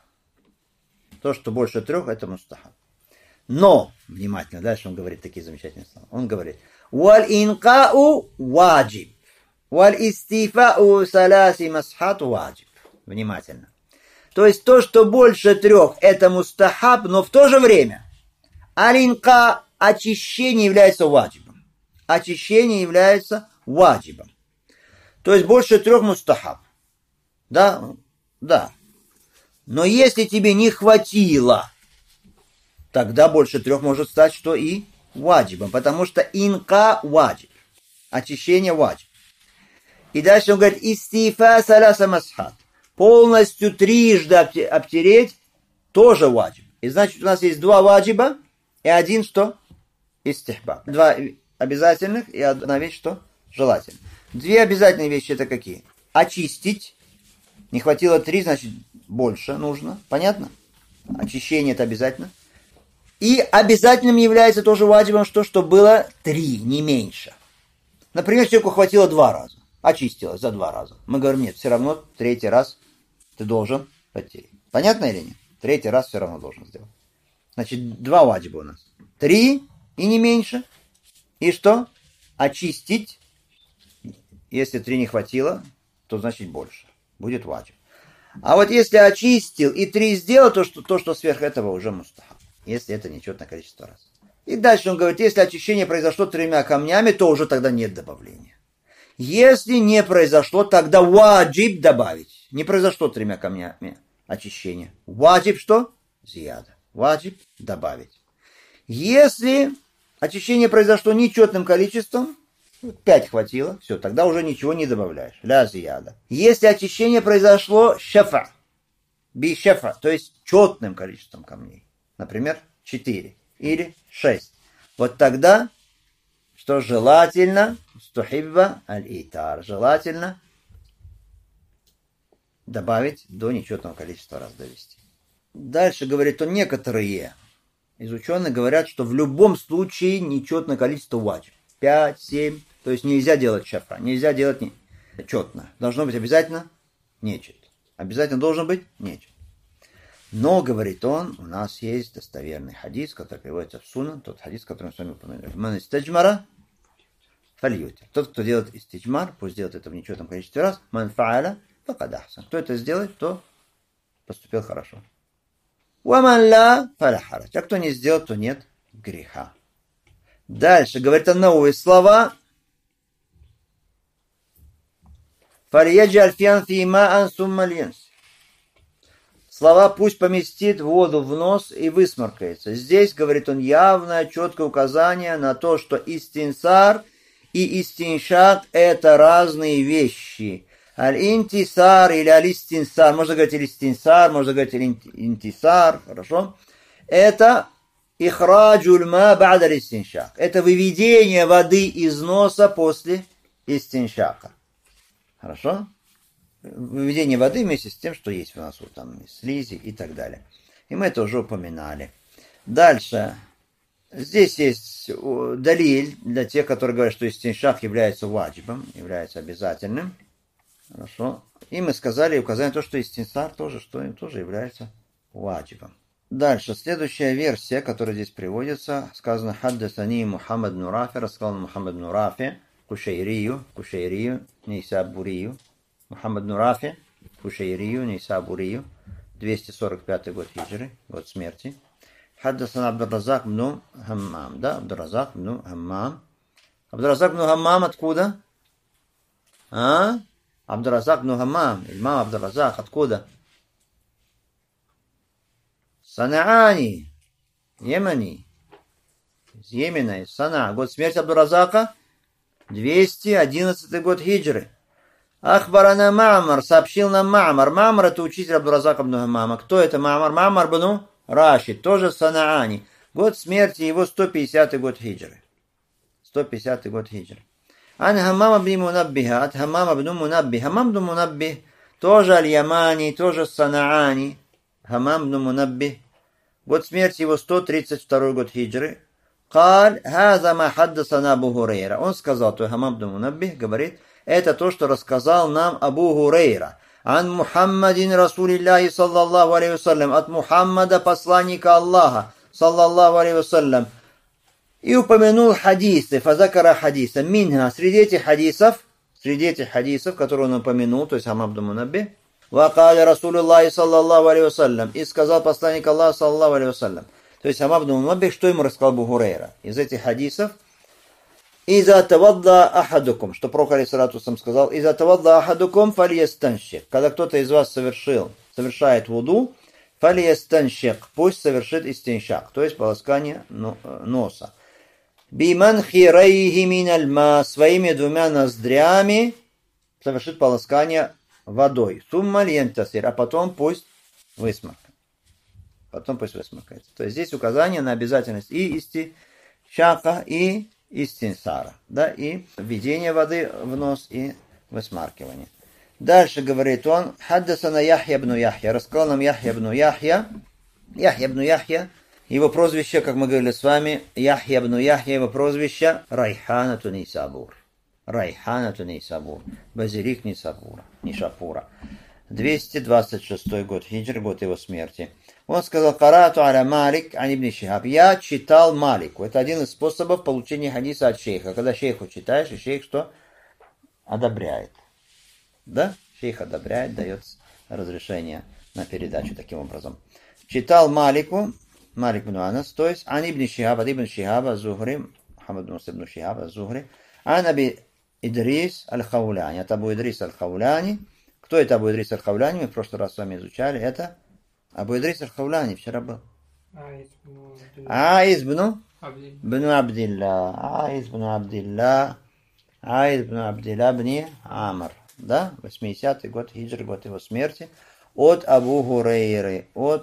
То, что больше 3, это мустахаб. Но, внимательно, дальше он говорит такие замечательные слова. Он говорит, «Валь-инкау ваджиб, валь-истифау саласи масхат ваджиб». Внимательно. То есть то, что больше 3, это мустахаб, но в то же время аль-инка, очищение является ваджибом. Очищение является ваджибом. То есть больше 3 мустахаб. Да? Да. Но если тебе не хватило, тогда больше 3 может стать что и ваджибом, потому что инка ваджиб, очищение ваджиб. И дальше он говорит, истифа саласа масхат, полностью 3 обтереть тоже ваджиб. И значит, у нас есть 2 ваджиба и 1 что? истихбаб. Два обязательных и одна вещь, что желательно. Две обязательные вещи это какие? Очистить. Не хватило 3, значит больше нужно. Понятно? Очищение это обязательно. И обязательным является тоже ваджибом, что было 3, не меньше. Например, человеку хватило 2 раза. Очистилось за 2 раза. Мы говорим, нет, все равно 3-й раз ты должен потерять. Понятно или нет? 3-й раз все равно должен сделать. Значит, 2 ваджиба у нас. 3 и не меньше. И что? Очистить. Если 3 не хватило, то значит больше. Будет ваджиб. А вот если очистил и 3 сделал, то, что сверх этого уже мустахаб. Если это нечетное количество раз. И дальше он говорит, если очищение произошло 3 камнями, то уже тогда нет добавления. Если не произошло, тогда ваджиб добавить. Не произошло 3 камнями очищение. Ваджиб что? Зияда. Ваджиб добавить. Если очищение произошло нечетным количеством, 5 хватило, все, тогда уже ничего не добавляешь. Ля зияда. Если очищение произошло шафа, би шафа, то есть четным количеством камней, например, 4 или 6, вот тогда, что желательно, стухибба аль-итар, желательно добавить до нечетного количества раз довести. Дальше говорит он, некоторые из ученых говорят, что в любом случае нечетное количество ваджиб. 5, 7, то есть нельзя делать шафа, нельзя делать четно. Должно быть обязательно нечет. Обязательно должен быть нечет. Но, говорит он, у нас есть достоверный хадис, который приводится в Сунан, тот хадис, который мы с вами упомянули. Ман истаджмара фальюти. Тот, кто делает истиджмар, пусть делает это в нечетном количестве раз. Ман фааля факад ахсан. Кто это сделает, то поступил хорошо. Уаман ла фаля харадж. А кто не сделал, то нет греха. Дальше, говорит он новые слова. Фальяджаль фиан фима сумма льянс. Слова пусть поместит воду в нос и высморкается. Здесь, говорит он, явное, четкое указание на то, что истинсар и истиншак это разные вещи. Аль-интисар или аль-истинсар, можно говорить аль-истинсар, можно говорить аль-интисар, хорошо? Это ихраджуль ма ба'да аль-истиншак. Это выведение воды из носа после истиншака. Хорошо? Выведение воды вместе с тем, что есть в носу, там слизи и так далее. И мы это уже упоминали. Дальше. Здесь есть далиль для тех, которые говорят, что истиншак является ваджибом, является обязательным. Хорошо. И мы сказали, указали то, что истинсар тоже, что им тоже является ваджибом. Дальше. Следующая версия, которая здесь приводится, сказано «Хаддасани Мухаммад бн Рафи», рассказал Мухаммад бн Рафи, Кушайрию, Нейсабурию, Мухаммад бн Рафи, Кушайрию, Нейсабурию, 245 год хиджры, год смерти. Хаддасан Абдурразак бн Хаммам, да, Абдурразак бн Хаммам. Абдурразак бн Хаммам откуда? Абдурразак бн Хаммам, имам Абдурразак, откуда? Санаани, Йемени, из Йемена, из Сана. Год смерти Абдурразака, 211 год хиджры. Ахбарана Ма'мар, сообщил нам Ма'мар. Ма'мар это учитель Абдурразака бн Хаммама. Кто это Ма'мар? Ма'мар бн Рашид, тоже Санаани. Год смерти его 150 год хиджры. 150 год хиджры. Ан Хаммама бн Мунаббиха, от Хаммама бн Мунаббих. Хаммам бн Мунаббих, тоже Аль-Ямани, тоже Санаани. Хаммам бн Мунаббих. Год смерти его 132 год хиджры. Каль, хаза ма хаддасана Абу Хурейра. Он сказал, то Хаммам бн Мунаббих говорит, это то, что рассказал нам Абу Хурейра. Ан Мухаммадин Расулиллахи саллаллаху алейхи вассалям. От Мухаммада, посланника Аллаха, саллаллаху алейхи вассалям. И упомянул хадисы, фазакара хадиса. Минха, среди этих хадисов, которые он упомянул, то есть Хаммам бн Мунаббих, вакаля Расулиллахи саллаллаху алейхи вассалям. И сказал посланник Аллаха, саллаллаху алейхи вассалям. То есть Хаммам бн Мунаббих, что ему рассказал Абу Хурейра? Из этих хадисов, «Иза тавадда ахадукум», что Пророк алейхиссалату вассалям сказал, «Иза тавадда ахадукум фальястанщик». Когда кто-то из вас совершает вуду, фальястанщик, пусть совершит истиншак, то есть полоскание носа. «Биман хирайхи миналь ма», своими 2 ноздрями совершит полоскание водой. «Сумма льянтасир», а потом пусть высморкается. То есть здесь указание на обязательность и шака и истинсара, да, и введение воды в нос и высмаркивание. Дальше говорит он, хаддасана Яхья ибн Яхья, рассказал нам Яхья ибн Яхья, его прозвище, как мы говорили с вами, Яхья ибн Яхья, его прозвище Райханату Нейсабур. Райханату Нейсабур, базилик Нишапура. 226 год хиджры, год его смерти. Он сказал, карату аля Малик, ан ибн Шихаб. Я читал Малику. Это один из способов получения хадиса от шейха. Когда шейху читаешь, и шейх что? Одобряет. Да? Шейх одобряет, дает разрешение на передачу таким образом. Читал Малику, Малик ибн Анас, то есть ан ибн Шихаб, ибн Шихаба, Зухри, Мухаммад ибн Шихаба, Зухри, ан Аби Идрис аль-Хауляни. Это Абу Идрис аль-Хауляни. Кто это Абу Идрис аль-Хауляни? Мы в прошлый раз с вами изучали. Это Абу Идрис аль-Хауляни, вчера был. Аиз бну Абдилла. Аиз бну Абдилла бни Амр. Да? 80-й год хиджры, год его смерти. От Абу Хурейры.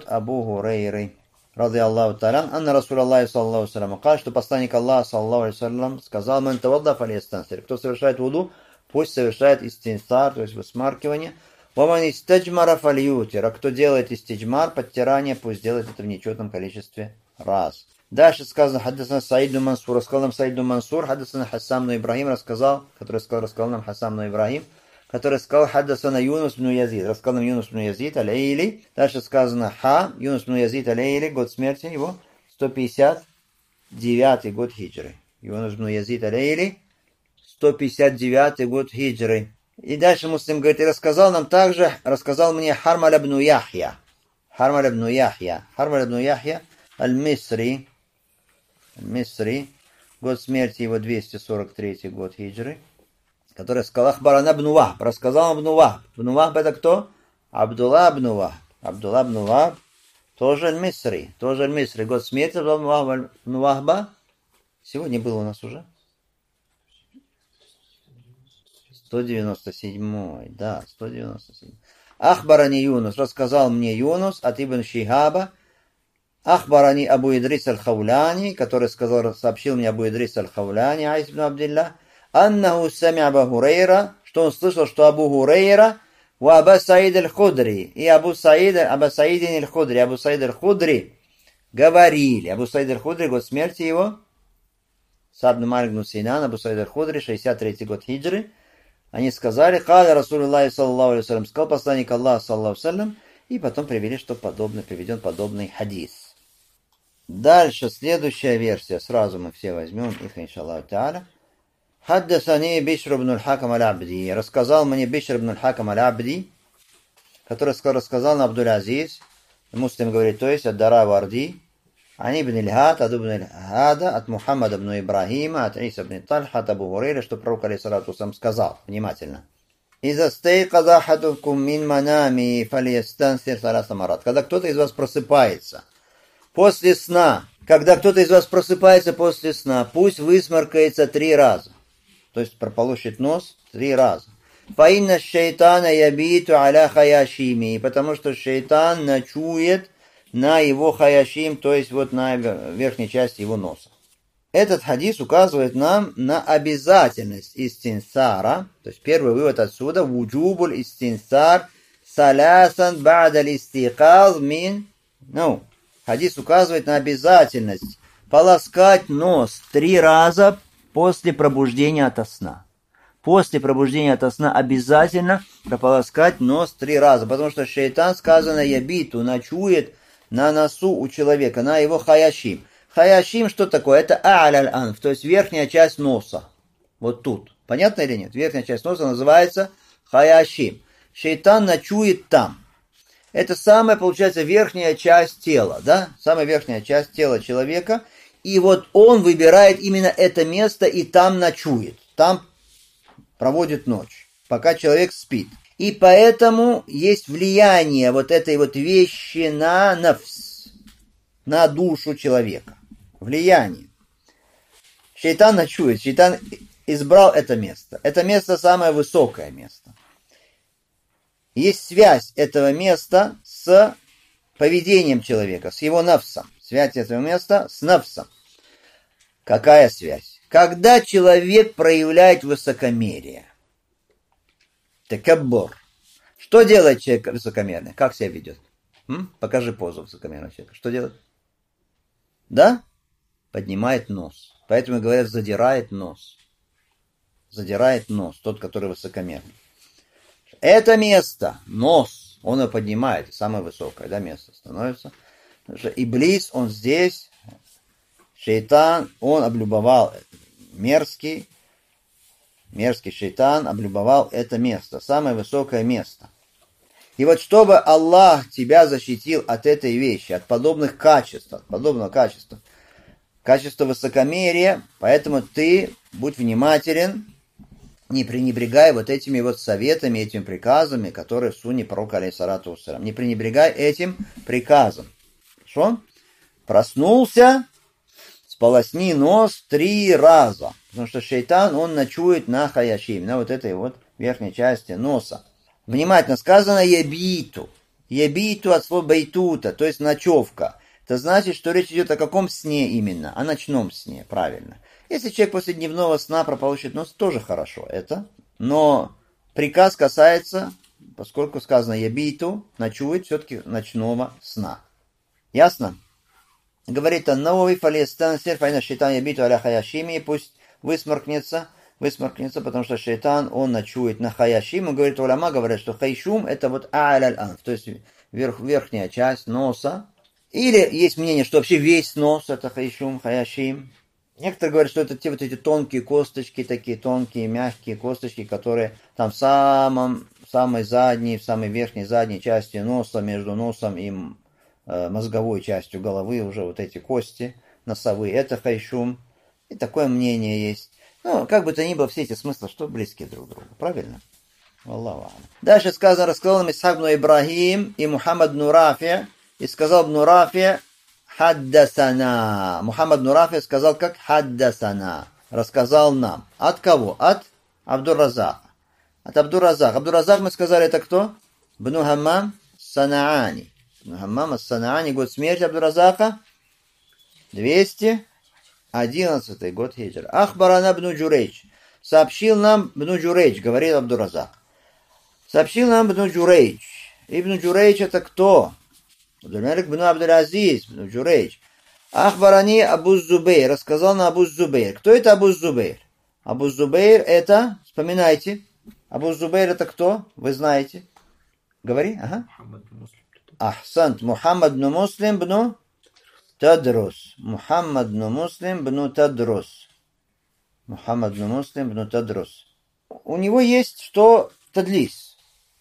Рады Аллаху Та'алян. Анна Расул Аллахи саллаллаху алейхи ва саллям. Сказал, что посланник Аллаха саллаллаху алейхи ва саллям сказал, ман тавадда фалиястансир. Кто совершает вуду, пусть совершает истинсар, то есть высмаркивание. Ваман истаджмара фалиютир. А кто делает истиджмар, подтирание, пусть делает это в нечетном количестве раз. Дальше сказано, хаддасана Саид ибн Мансур. Рассказал нам Саид ибн Мансур, хаддасана Хасан ибн Ибрахим, рассказал нам Хасан ибн Ибрахим, который сказал, хаддасана Юнус ибн Язид. Рассказал нам Юнус ибн Язид, аль-Эйли. Дальше сказано, Юнус ибн Язид, аль-Эйли, год смерти его, 159 год хиджры. Юнус ибн Язид, аль-Эйли, 159 год хиджры. И дальше Муслим говорит, и рассказал мне Хармаль ибн Яхья, аль-Мисри, год смерти его 243 год хиджры, который сказал Ахбарана ибн Вахб, рассказал ибн Вахб. Ибн Вахб это кто? Абдулла ибн Вахб, тоже аль-Мисри, год смерти ибн Вахба. Сегодня был у нас уже 197, да, 197. Ахбарани Юнус, рассказал мне Юнус от Ибн Шихаба. Ахбарани Абу Идрис аль-Хауляни, который сообщил мне Абу Идрис аль-Хауляни, Аис ибн Абдилла, аннаху сами Абу Хурейра, что он слышал, что Абу Хурейра, у Аба Саид аль-Худри, и Абу Саид аль-Худри говорили. Абу Саид аль-Худри, год смерти его, Сабн Малик ибн Синан, Абу Саид аль-Худри, 63 год хиджры. Они сказали, «Каля Расулуллахи саллаллаху алейхи ва саллям», сказал посланник Аллаха саллаллаху алейхи ва саллям, и потом привели, что приведен подобный хадис. Дальше, следующая версия, сразу мы все возьмем их, иншаллаху та'аля. Хаддасани Бишр ибн аль-Хакам аль-Абди. Рассказал мне Бишр ибн аль-Хакам аль-Абди, который рассказал на Абдуль-Азиз. Муслим говорит, то есть от Дара Варди. Ани ибн Иль-Хад, от Ибн Иль-Хада, от Мухаммада ибн Ибрахима, от Иса ибн Тальха, от Абу Хурейра, что пророк алейхиссалату вассалям сказал, внимательно. «Иза стейқаза ахадукум мин манами фалиястансир саласа марат». Когда кто-то из вас просыпается после сна, пусть высморкается 3 раза. То есть прополощет нос 3 раза. «Фаинна шейтана ябиту аля хаяшими», потому что шейтан ночует на его хаяшим, то есть вот на верхней части его носа. Этот хадис указывает нам на обязательность истинсара, то есть первый вывод отсюда, вуджубуль истинсар салясан ба'даль истиқаз мин, хадис указывает на обязательность полоскать нос 3 раза после пробуждения ото сна. После пробуждения ото сна обязательно прополоскать нос 3 раза, потому что шейтан, сказано, ябиту, ночует на носу у человека, на его хаяшим. Хаяшим что такое? Это а'ляль-анф, то есть верхняя часть носа. Вот тут. Понятно или нет? Верхняя часть носа называется хаяшим. Шейтан ночует там. Это самая, получается, верхняя часть тела, да? Самая верхняя часть тела человека. И вот он выбирает именно это место и там ночует. Там проводит ночь, пока человек спит. И поэтому есть влияние вот этой вот вещи на нафс, на душу человека. Влияние. Шейтан ночует, шейтан избрал это место. Это место самое высокое место. Есть связь этого места с поведением человека, с его нафсом. Связь этого места с нафсом. Какая связь? Когда человек проявляет высокомерие. Такаббур. Что делает человек высокомерный? Как себя ведет? Покажи позу высокомерного человека. Что делает? Да? Поднимает нос. Поэтому говорят, задирает нос. Задирает нос, тот, который высокомерный. Это место, нос, он его поднимает, самое высокое, да, место становится. Потому что Иблис, он здесь, шейтан, он облюбовал мерзкий шейтан облюбовал это место, самое высокое место. И вот чтобы Аллах тебя защитил от этой вещи, от подобных качеств, от подобного качества, качество высокомерия, поэтому ты будь внимателен, не пренебрегай вот этими вот советами, этими приказами, которые в сунне пророка алейхиссалату вассалям. Не пренебрегай этим приказом. Хорошо? Проснулся, сполосни нос 3 раза. Потому что шейтан, он ночует на хаяшим, на вот этой вот верхней части носа. Внимательно сказано ябиту. Ябиту от слова байтута, то есть ночевка. Это значит, что речь идет о каком сне именно? О ночном сне, правильно. Если человек после дневного сна прополощет нос, тоже хорошо это. Но приказ касается, поскольку сказано ябиту, ночует все-таки ночного сна. Ясно? Говорит Ан-Навави, фалестан серфайна шейтан ябиту аля хаяшими, пусть высморкнется, потому что шейтан, он ночует на хаяшим. И говорит, уляма говорят, что хайшум это вот а'аль-анф, то есть верхняя часть носа. Или есть мнение, что вообще весь нос это хайшум, хаяшим. Некоторые говорят, что это те вот эти тонкие косточки, такие тонкие, мягкие косточки, которые там в самой задней, в самой верхней задней части носа, между носом и мозговой частью головы, уже вот эти кости носовые, это хайшум. И такое мнение есть. Ну, как бы то ни было, все эти смыслы, что близки друг к другу. Правильно? Аллаху а'алям. Дальше сказано, рассказал нам Исхак бну Ибрахим и Мухаммад бну Рафи, и сказал бну Рафи, хаддасана. Мухаммад бну Рафи сказал, как хаддасана. Рассказал нам. От кого? От Абдур-Разака. От Абдур-Разака. Абдур-Разак, мы сказали, это кто? Бну Хаммам Санаани. Бну Хаммам Санаани, год смерти Абдур-Разака. 211 год хиджра. Ахбарана бну Джурейдж. Сообщил нам бну Джурейдж, говорил Абдур-Разак. Сообщил нам бну Джурейдж. Ибн Джурейдж это кто? Абдуль-Малик бну Абдуль-Азиз, бну Джурейдж. Ахбарани Абу Зубейр. Рассказал на Абу Зубейр. Кто это Абу Зубейр? Абу Зубейр это, вспоминайте. Абу Зубейр это кто? Вы знаете. Говори. Ага. Ахсант. Мухаммад бну Муслим бну Тадрус. Мухаммад бну Муслим бну Тадрус. Мухаммад бну Муслим бну Тадрус. У него есть что? Тадлис.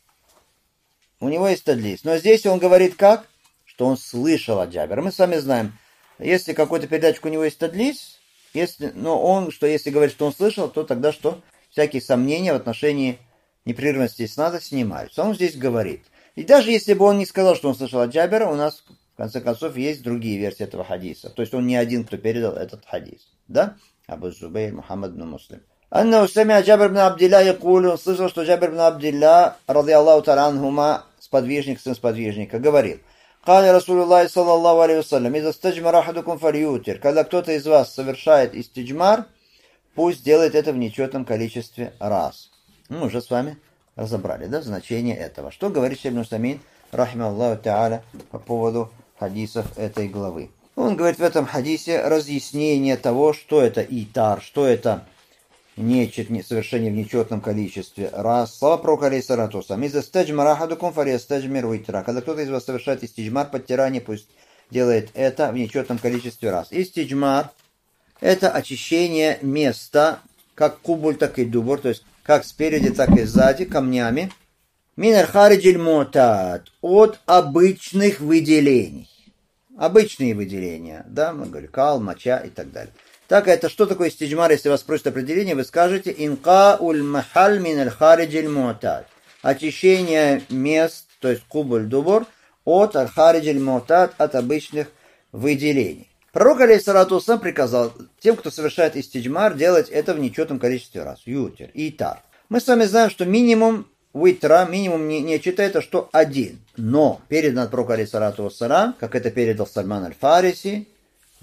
У него есть тадлис. Но здесь он говорит как? Что он слышал от Джабера. Мы с вами знаем, если какой-то передатчик у него есть тадлис, если говорит, что он слышал, то тогда что? Всякие сомнения в отношении непрерывности иснада снимаются. Он здесь говорит. И даже если бы он не сказал, что он слышал от Джабера, у нас, в конце концов, есть другие версии этого хадиса. То есть он не один, кто передал этот хадис. Да? Абу Зубейр, Мухаммад бну Муслим. Анна самия Джабер бн Абдилля якулю, он слышал, что Джабер бн Абдилля, ради Аллаху та'аля анхума, сподвижник, сын сподвижника, говорил: «Кали Расулуллахи саллаллаху алейхи вассалям, иза стаджмар ахадукум фальютир». Когда кто-то из вас совершает истиджмар, пусть делает это в нечетном количестве раз. Мы уже с вами разобрали, да, значение этого. Что говорит Шейх ибн Усаймин, рахимахуллаху та'аля, по поводу хадисов этой главы? Он говорит в этом хадисе разъяснение того, что это итар, что это совершение в нечетном количестве раз. Слова пророка алейхиссалату вассалям. Иза стаджмар ахадукум фальястаджмир витра. Когда кто-то из вас совершает истиджмар, подтирание, пусть делает это в нечетном количестве раз. Истиджмар – это очищение места, как кубуль, так и дубур, то есть как спереди, так и сзади, камнями. Минар хариджиль мутат, от обычных выделений. Обычные выделения, да, мы говорим, кал, моча и так далее. Так, это что такое истиджмар, если вас спросят определение, вы скажете инкауль махаль миналь хариджиль мутат. Очищение мест, то есть кубуль, дубур, от аль-хариджиль мутат, от обычных выделений. Пророк алейхиссалату вассалям приказал тем, кто совершает истиджмар, делать это в нечетном количестве раз. Ютер, итар. Мы с вами знаем, что минимум витра, минимум нечета, это что? Один. Но передан от пророка алейхиссалату вассалям, как это передал Сальман аль-Фариси,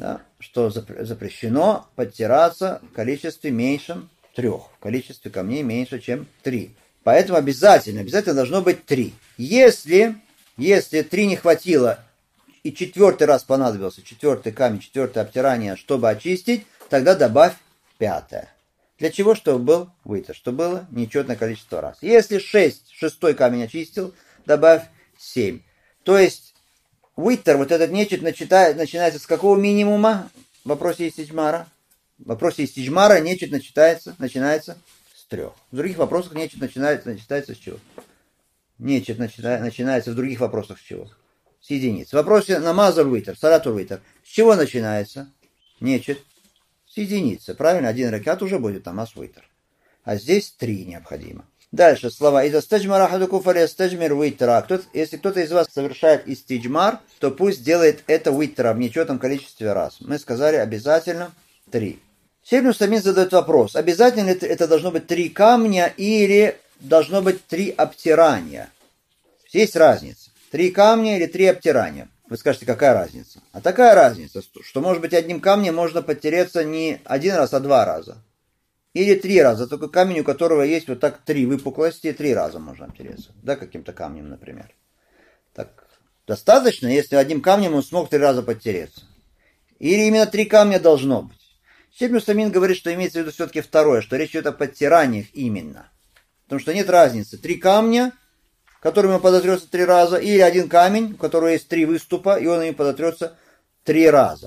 да, что запрещено подтираться в количестве меньшем 3, в количестве камней меньше, чем 3. Поэтому обязательно должно быть 3. Если 3 не хватило, и 4-й раз понадобился, 4-й камень, 4-е обтирание, чтобы очистить, тогда добавь 5-е. Для чего? Чтобы был вытер, чтобы было нечетное количество раз. Если 6-й камень очистил, добавь 7. То есть вытер, вот этот нечет, начинается с какого минимума? В вопросе истиджмара. В вопросе истиджмара нечет начинается с 3. В других вопросах нечет начинается с чего? Нечет начинается в других вопросах с чего? С единиц. В вопросе намаза вытер, салату вытер. С чего начинается? Нечет. С единицы. Правильно? 1 ракат уже будет намаз вытер. А здесь 3 необходимо. Дальше слова. Если кто-то из вас совершает истиджмар, то пусть делает это витра в нечетном количестве раз. Мы сказали обязательно 3. Шейх Усаймин задает вопрос. Обязательно ли это должно быть 3 камня или должно быть 3 обтирания? Есть разница. 3 камня или 3 обтирания? Вы скажете, какая разница? А такая разница, что может быть одним камнем можно подтереться не 1 раз, а 2 раза. Или 3 раза. Только камень, у которого есть вот так 3 выпуклости, 3 раза можно обтереться. Да, каким-то камнем, например. Так, достаточно, если одним камнем он смог 3 раза подтереться. Или именно 3 камня должно быть. Шейх Усаймин говорит, что имеется в виду все-таки второе, что речь идет о подтираниях именно. Потому что нет разницы. 3 камня, которым он подотрется 3 раза, или 1 камень, у которого есть 3 выступа, и он им подотрется 3 раза.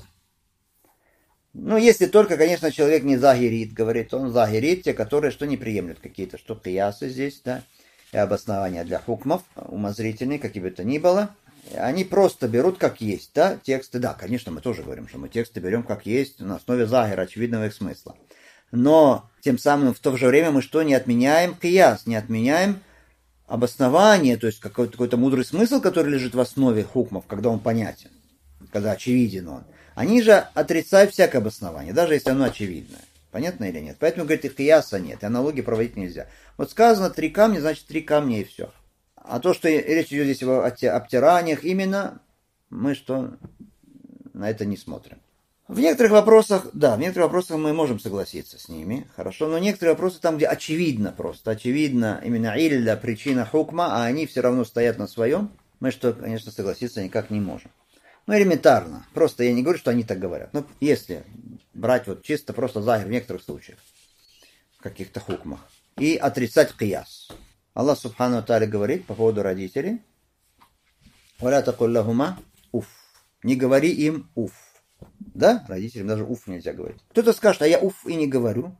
Ну, если только, конечно, человек не загирит, говорит, он загирит, те, которые что не приемлют какие-то, что киясы здесь, да, и обоснования для хукмов, умозрительные, какие бы то ни было, они просто берут как есть, да, тексты, да, конечно, мы тоже говорим, что мы тексты берем как есть на основе загира, очевидного их смысла. Но тем самым в то же время мы что не отменяем кияс, не отменяем обоснование, то есть какой-то мудрый смысл, который лежит в основе хукмов, когда он понятен, когда очевиден он. Они же отрицают всякое обоснование, даже если оно очевидное. Понятно или нет? Поэтому, говорит, и кияса нет, и аналогии проводить нельзя. Вот сказано 3 камня, значит 3 камня и все. А то, что речь идет здесь о обтираниях, именно мы что на это не смотрим. В некоторых вопросах, да, в некоторых вопросах мы можем согласиться с ними, хорошо, но некоторые вопросы там, где очевидно именно илля, причина хукма, а они все равно стоят на своем, мы что, конечно, согласиться никак не можем. Ну, элементарно. Просто я не говорю, что они так говорят. Но если брать вот чисто просто захир в некоторых случаях, в каких-то хукмах, и отрицать кияс. Аллах Субхану Тааля говорит по поводу родителей: «Валя такуль лахума уф». Не говори им уф. Да? Родителям даже уф нельзя говорить. Кто-то скажет, а я уф и не говорю.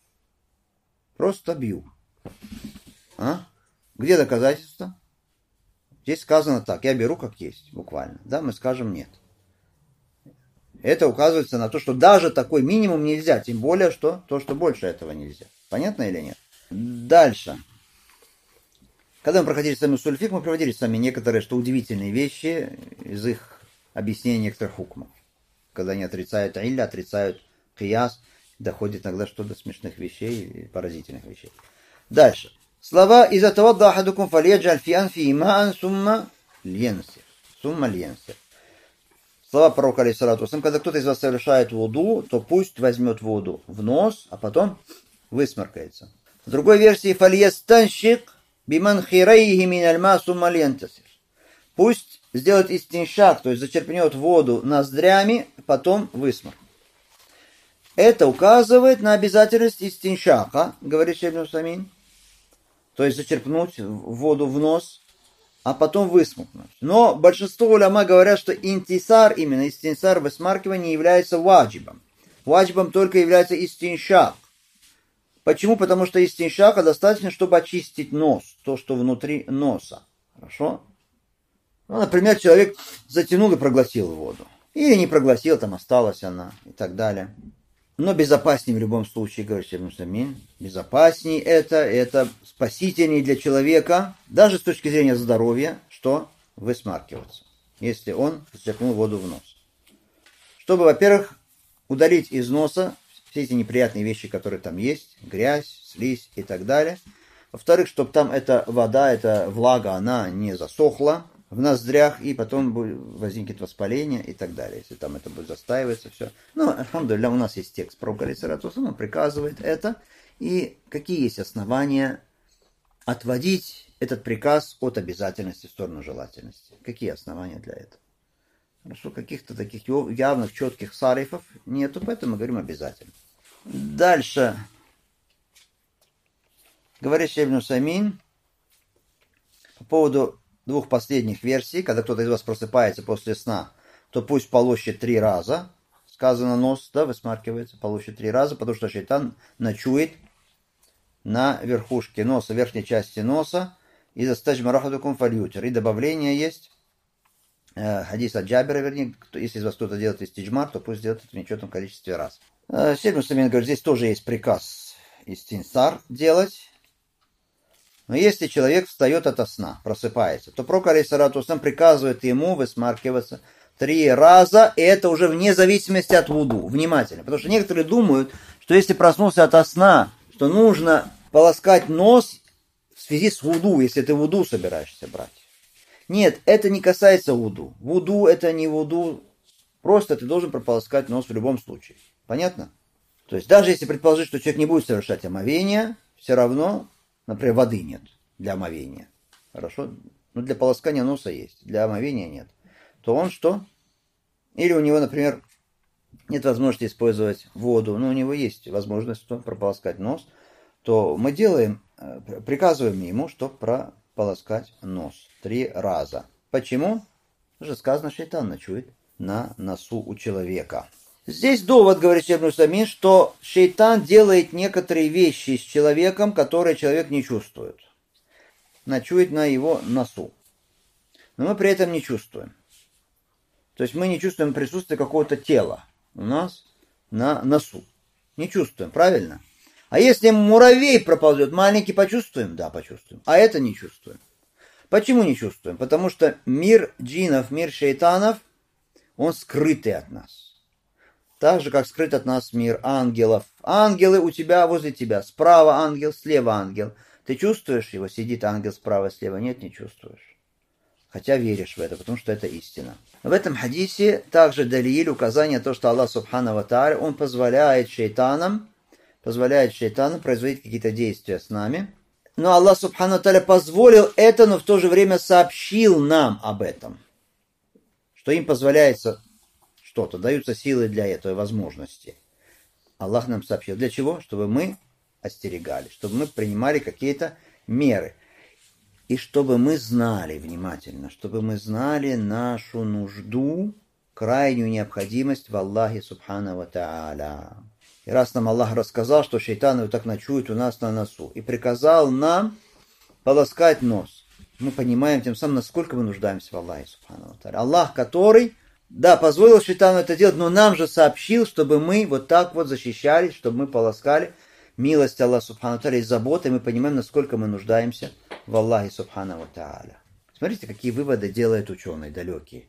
Просто бью. А? Где доказательства? Здесь сказано так, я беру как есть, буквально. Да, мы скажем нет. Это указывается на то, что даже такой минимум нельзя, тем более, что то, что больше этого нельзя. Понятно или нет? Дальше. Когда мы проходили с вами сульфик, мы проводили с вами некоторые, что удивительные вещи из их объяснения некоторых хукмов. Когда они отрицают илля, отрицают кияс, доходит иногда что до смешных вещей и поразительных вещей. Дальше. Слова «Иза тавадда ахадукум фальяджаль фи анфи маан сумма льенсир». Сумма льенсир. Слова пророка алейхиссалату вассалям: когда кто-то из вас совершает вуду, то пусть возьмет воду в нос, а потом высморкается. В другой версии «Фальястанщик биман хирайхи миналь ма сумма льентасир». Пусть сделает истиншак, то есть зачерпнет воду ноздрями, потом высморк. Это указывает на обязательность истиншака, говорит Шейх Усаймин. То есть зачерпнуть воду в нос, а потом высмокнуть. Но большинство уляма говорят, что интисар, именно истинсар, высмаркивание, является ваджибом. Ваджибом только является истиншак. Почему? Потому что истиншака достаточно, чтобы очистить нос, то, что внутри носа. Хорошо? Ну, например, человек затянул и проглотил воду. Или не проглотил, там осталась она и так далее. Но безопаснее в любом случае, говорит Шейх Усаймин, безопаснее это спасительнее для человека, даже с точки зрения здоровья, что высмаркиваться, если он зачерпнул воду в нос. Чтобы, во-первых, удалить из носа все эти неприятные вещи, которые там есть, грязь, слизь и так далее. Во-вторых, чтобы там эта вода, эта влага, она не засохла в ноздрях, и потом возникнет воспаление и так далее, если там это будет застаиваться, все. Но, альхамдулилля, у нас есть текст пророка, алейхиссалату вассалам, он приказывает это, и какие есть основания отводить этот приказ от обязательности в сторону желательности. Какие основания для этого? Хорошо, каких-то таких явных, четких сарифов нету, поэтому мы говорим обязательно. Дальше. Говорит Шейх ибн Усаймин по поводу двух последних версий. Когда кто-то из вас просыпается после сна, то пусть полощет 3 раза. Сказано нос, да, высмаркивается, полощет 3 раза, потому что шайтан ночует на верхушке носа, верхней части носа. И застажма рахадукум фальютер. И добавление есть. Хадис от Джабера, вернее, если из вас кто-то делает истиджмар, то пусть делает это в нечетном количестве раз. Шейх ибн Усаймин говорит, здесь тоже есть приказ истинсар делать. Но если человек встает ото сна, просыпается, то пророк алейхиссалату вассалам приказывает ему высмаркиваться 3 раза, и это уже вне зависимости от вуду. Внимательно. Потому что некоторые думают, что если проснулся ото сна, что нужно полоскать нос в связи с вуду, если ты вуду собираешься брать. Нет, это не касается вуду. Вуду это не вуду. Просто ты должен прополоскать нос в любом случае. Понятно? То есть даже если предположить, что человек не будет совершать омовение, все равно, например, воды нет для омовения. Хорошо? Ну, для полоскания носа есть, для омовения нет. То он что? Или у него, например, нет возможности использовать воду, но у него есть возможность что? Прополоскать нос, то мы приказываем ему, что прополоскать нос 3 раза. Почему? Уже сказано, шайтан ночует на носу у человека. Здесь довод, говорит Шейх ибн Усаймин, что шайтан делает некоторые вещи с человеком, которые человек не чувствует. Ночует на его носу. Но мы при этом не чувствуем. То есть мы не чувствуем присутствие какого-то тела у нас на носу. Не чувствуем, правильно? А если муравей проползет, маленький, почувствуем? Да, почувствуем. А это не чувствуем. Почему не чувствуем? Потому что мир джинов, мир шайтанов, он скрытый от нас. Так же, как скрыт от нас мир ангелов. Ангелы у тебя, возле тебя. Справа ангел, слева ангел. Ты чувствуешь его? Сидит ангел справа, слева. Нет, не чувствуешь. Хотя веришь в это, потому что это истина. В этом хадисе также далиль, указание то, что Аллах Субхану ва Тааля, Он позволяет шайтанам производить какие-то действия с нами. Но Аллах Субхану ва Тааля позволил это, но в то же время сообщил нам об этом. Что им позволяется что-то, даются силы для этого, возможности. Аллах нам сообщил. Для чего? Чтобы мы остерегались, чтобы мы принимали какие-то меры. И чтобы мы знали внимательно, чтобы мы знали нашу нужду, крайнюю необходимость в Аллахе Субхану ва Тааля. И раз нам Аллах рассказал, что шайтаны вот так ночуют у нас на носу, и приказал нам полоскать нос, мы понимаем тем самым, насколько мы нуждаемся в Аллахе Субхану ва Тааля. Аллах, который, да, позволил шайтану это делать, но нам же сообщил, чтобы мы вот так вот защищались, чтобы мы полоскали. Милость Аллаха Субхану ва Тааля и забота, и мы понимаем, насколько мы нуждаемся в Аллахе Субхану ва Тааля. Смотрите, какие выводы делают ученые далекие.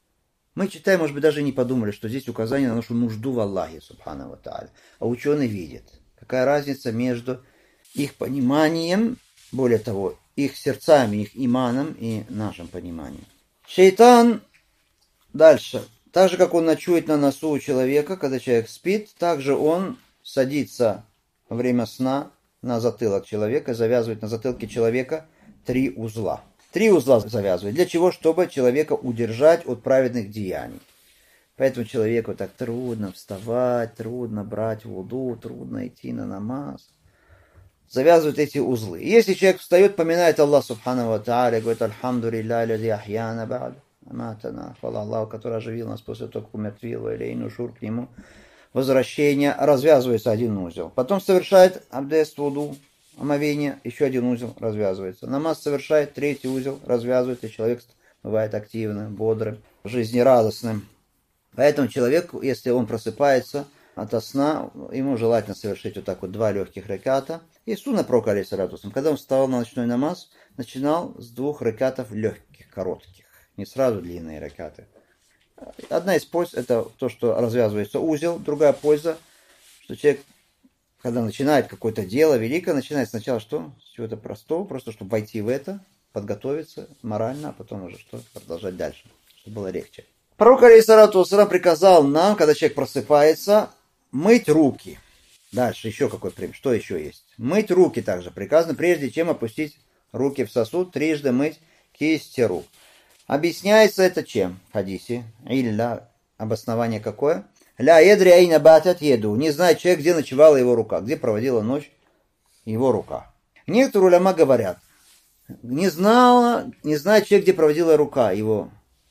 Мы читаем, может быть, даже не подумали, что здесь указание на нашу нужду в Аллахе Субхану ва Тааля. А ученые видят, какая разница между их пониманием, более того, их сердцами, их иманом и нашим пониманием. Шайтан дальше. Так же, как он ночует на носу у человека, когда человек спит, так же он садится во время сна на затылок человека, завязывает на затылке человека 3 узла. 3 узла завязывает. Для чего? Чтобы человека удержать от праведных деяний. Поэтому человеку так трудно вставать, трудно брать вуду, трудно идти на намаз. Завязывают эти узлы. И если человек встает, поминает Аллах Субхану ва Тааля, говорит: «Альхамду лилляхи лази ахьяна ба'д аматана». Хвала Аллаху, который оживил нас после того, как умертвил, или нушур к нему. Возвращение, развязывается 1 узел. Потом совершает абдест, вуду, омовение, еще 1 узел развязывается. Намаз совершает, 3-й узел развязывается, и человек бывает активным, бодрым, жизнерадостным. Поэтому человек, если он просыпается ото сна, ему желательно совершить вот так вот 2 легких раката. И сунна пророка, алейхиссалату вассалям, когда он вставал на ночной намаз, начинал с 2 ракатов легких, коротких, не сразу длинные ракаты. Одна из польз – это то, что развязывается узел. Другая польза, что человек, когда начинает какое-то дело великое, начинает сначала что? С чего-то простого, просто чтобы войти в это, подготовиться морально, а потом уже что продолжать дальше, чтобы было легче. Пророк алейхиссалату вассалам приказал нам, когда человек просыпается, мыть руки. Дальше еще какой пример? Что еще есть? Мыть руки также приказано, прежде чем опустить руки в сосуд, трижды мыть кисти рук. Объясняется это чем в хадисе? Илля, обоснование какое? Ля едри айна батат еду. Не знает человек, где ночевала его рука, где проводила ночь его рука. Некоторые уляма говорят, не знает человек, где проводила рука его,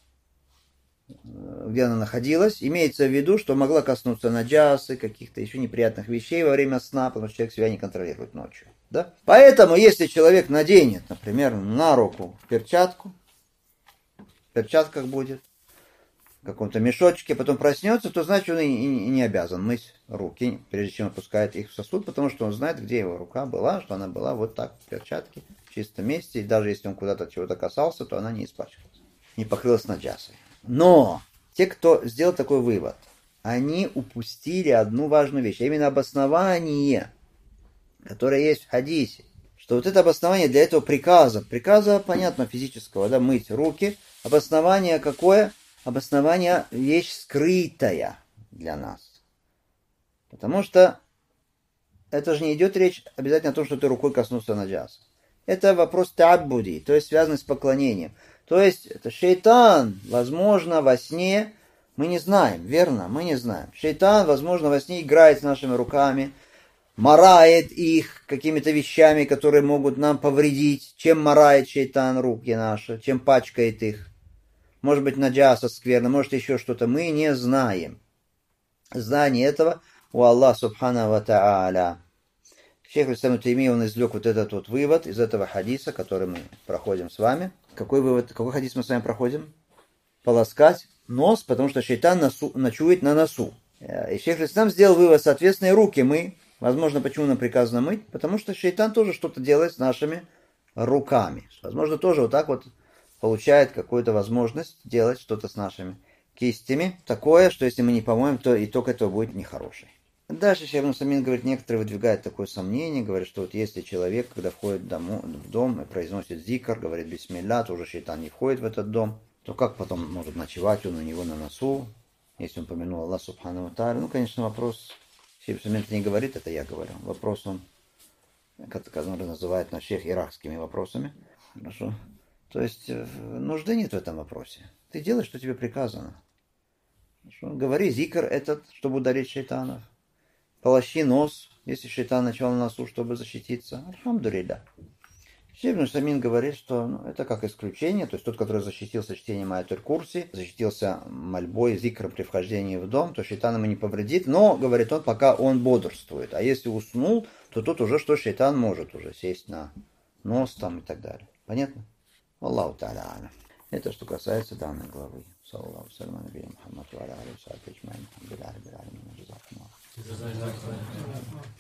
где она находилась. Имеется в виду, что могла коснуться наджасы, каких-то еще неприятных вещей во время сна, потому что человек себя не контролирует ночью. Да? Поэтому, если человек наденет, например, на руку перчатку, в перчатках будет, в каком-то мешочке, потом проснется, то значит он и не обязан мыть руки, прежде чем опускает их в сосуд, потому что он знает, где его рука была, что она была вот так, в перчатке, в чистом месте, и даже если он куда-то чего-то касался, то она не испачкалась, не покрылась наджасой. Но те, кто сделал такой вывод, они упустили одну важную вещь, а именно обоснование, которое есть в хадисе, что вот это обоснование для этого приказа, понятно, физического, да, мыть руки, обоснование какое? Обоснование вещь скрытая для нас. Потому что это же не идет речь обязательно о том, что ты рукой коснулся наджаса. Это вопрос таббуди, то есть связанный с поклонением. То есть это шейтан, возможно, во сне, мы не знаем, верно, мы не знаем. Шейтан, возможно, во сне играет с нашими руками, марает их какими-то вещами, которые могут нам повредить. Чем марает шейтан руки наши, чем пачкает их. Может быть, наджаса скверно, может еще что-то. Мы не знаем. Знание этого у Аллаха субхана ва та'аля. Шейх ибн Таймия, он извлек вот этот вот вывод из этого хадиса, который мы проходим с вами. Какой вывод, какой хадис мы с вами проходим? Полоскать нос, потому что шейтан ночует на носу. И шейх ибн сделал вывод, соответственно, и руки мы. Возможно, почему нам приказано мыть? Потому что шейтан тоже что-то делает с нашими руками. Возможно, тоже вот так вот получает какую-то возможность делать что-то с нашими кистями. Такое, что если мы не помоем, то итог этого будет нехороший. Дальше Шейх ибн Усаймин говорит, некоторые выдвигают такое сомнение, говорят, что вот если человек, когда входит в дом и произносит зикр, говорит бисмилля, то уже шейтан не входит в этот дом, то как потом может ночевать он у него на носу, если он помянул Аллах субхану ва тааля? Ну, конечно, вопрос, Шейх ибн Усаймин не говорит, это я говорю. Вопрос он, который называет на шейх иракскими вопросами. Хорошо. То есть нужды нет в этом вопросе. Ты делаешь, что тебе приказано. Хорошо? Говори зикр этот, чтобы удалить шейтанов. Полощи нос, если шейтан начал на носу, чтобы защититься. Альхамдулилля. Шейх ибн Усаймин говорит, что это как исключение. То есть тот, который защитился чтением аят-аль-курси, защитился мольбой, зикром при вхождении в дом, то шейтан ему не повредит. Но, говорит он, пока он бодрствует. А если уснул, то тут уже что шейтан может уже сесть на нос там и так далее. Понятно? Аллаху та'аля. Это что касается данной главы. Саллаллаху салям на набия Мухаммад ва аля алейхи ва сахбихи аджмаин. Алхамдулиллахи раббил аламин.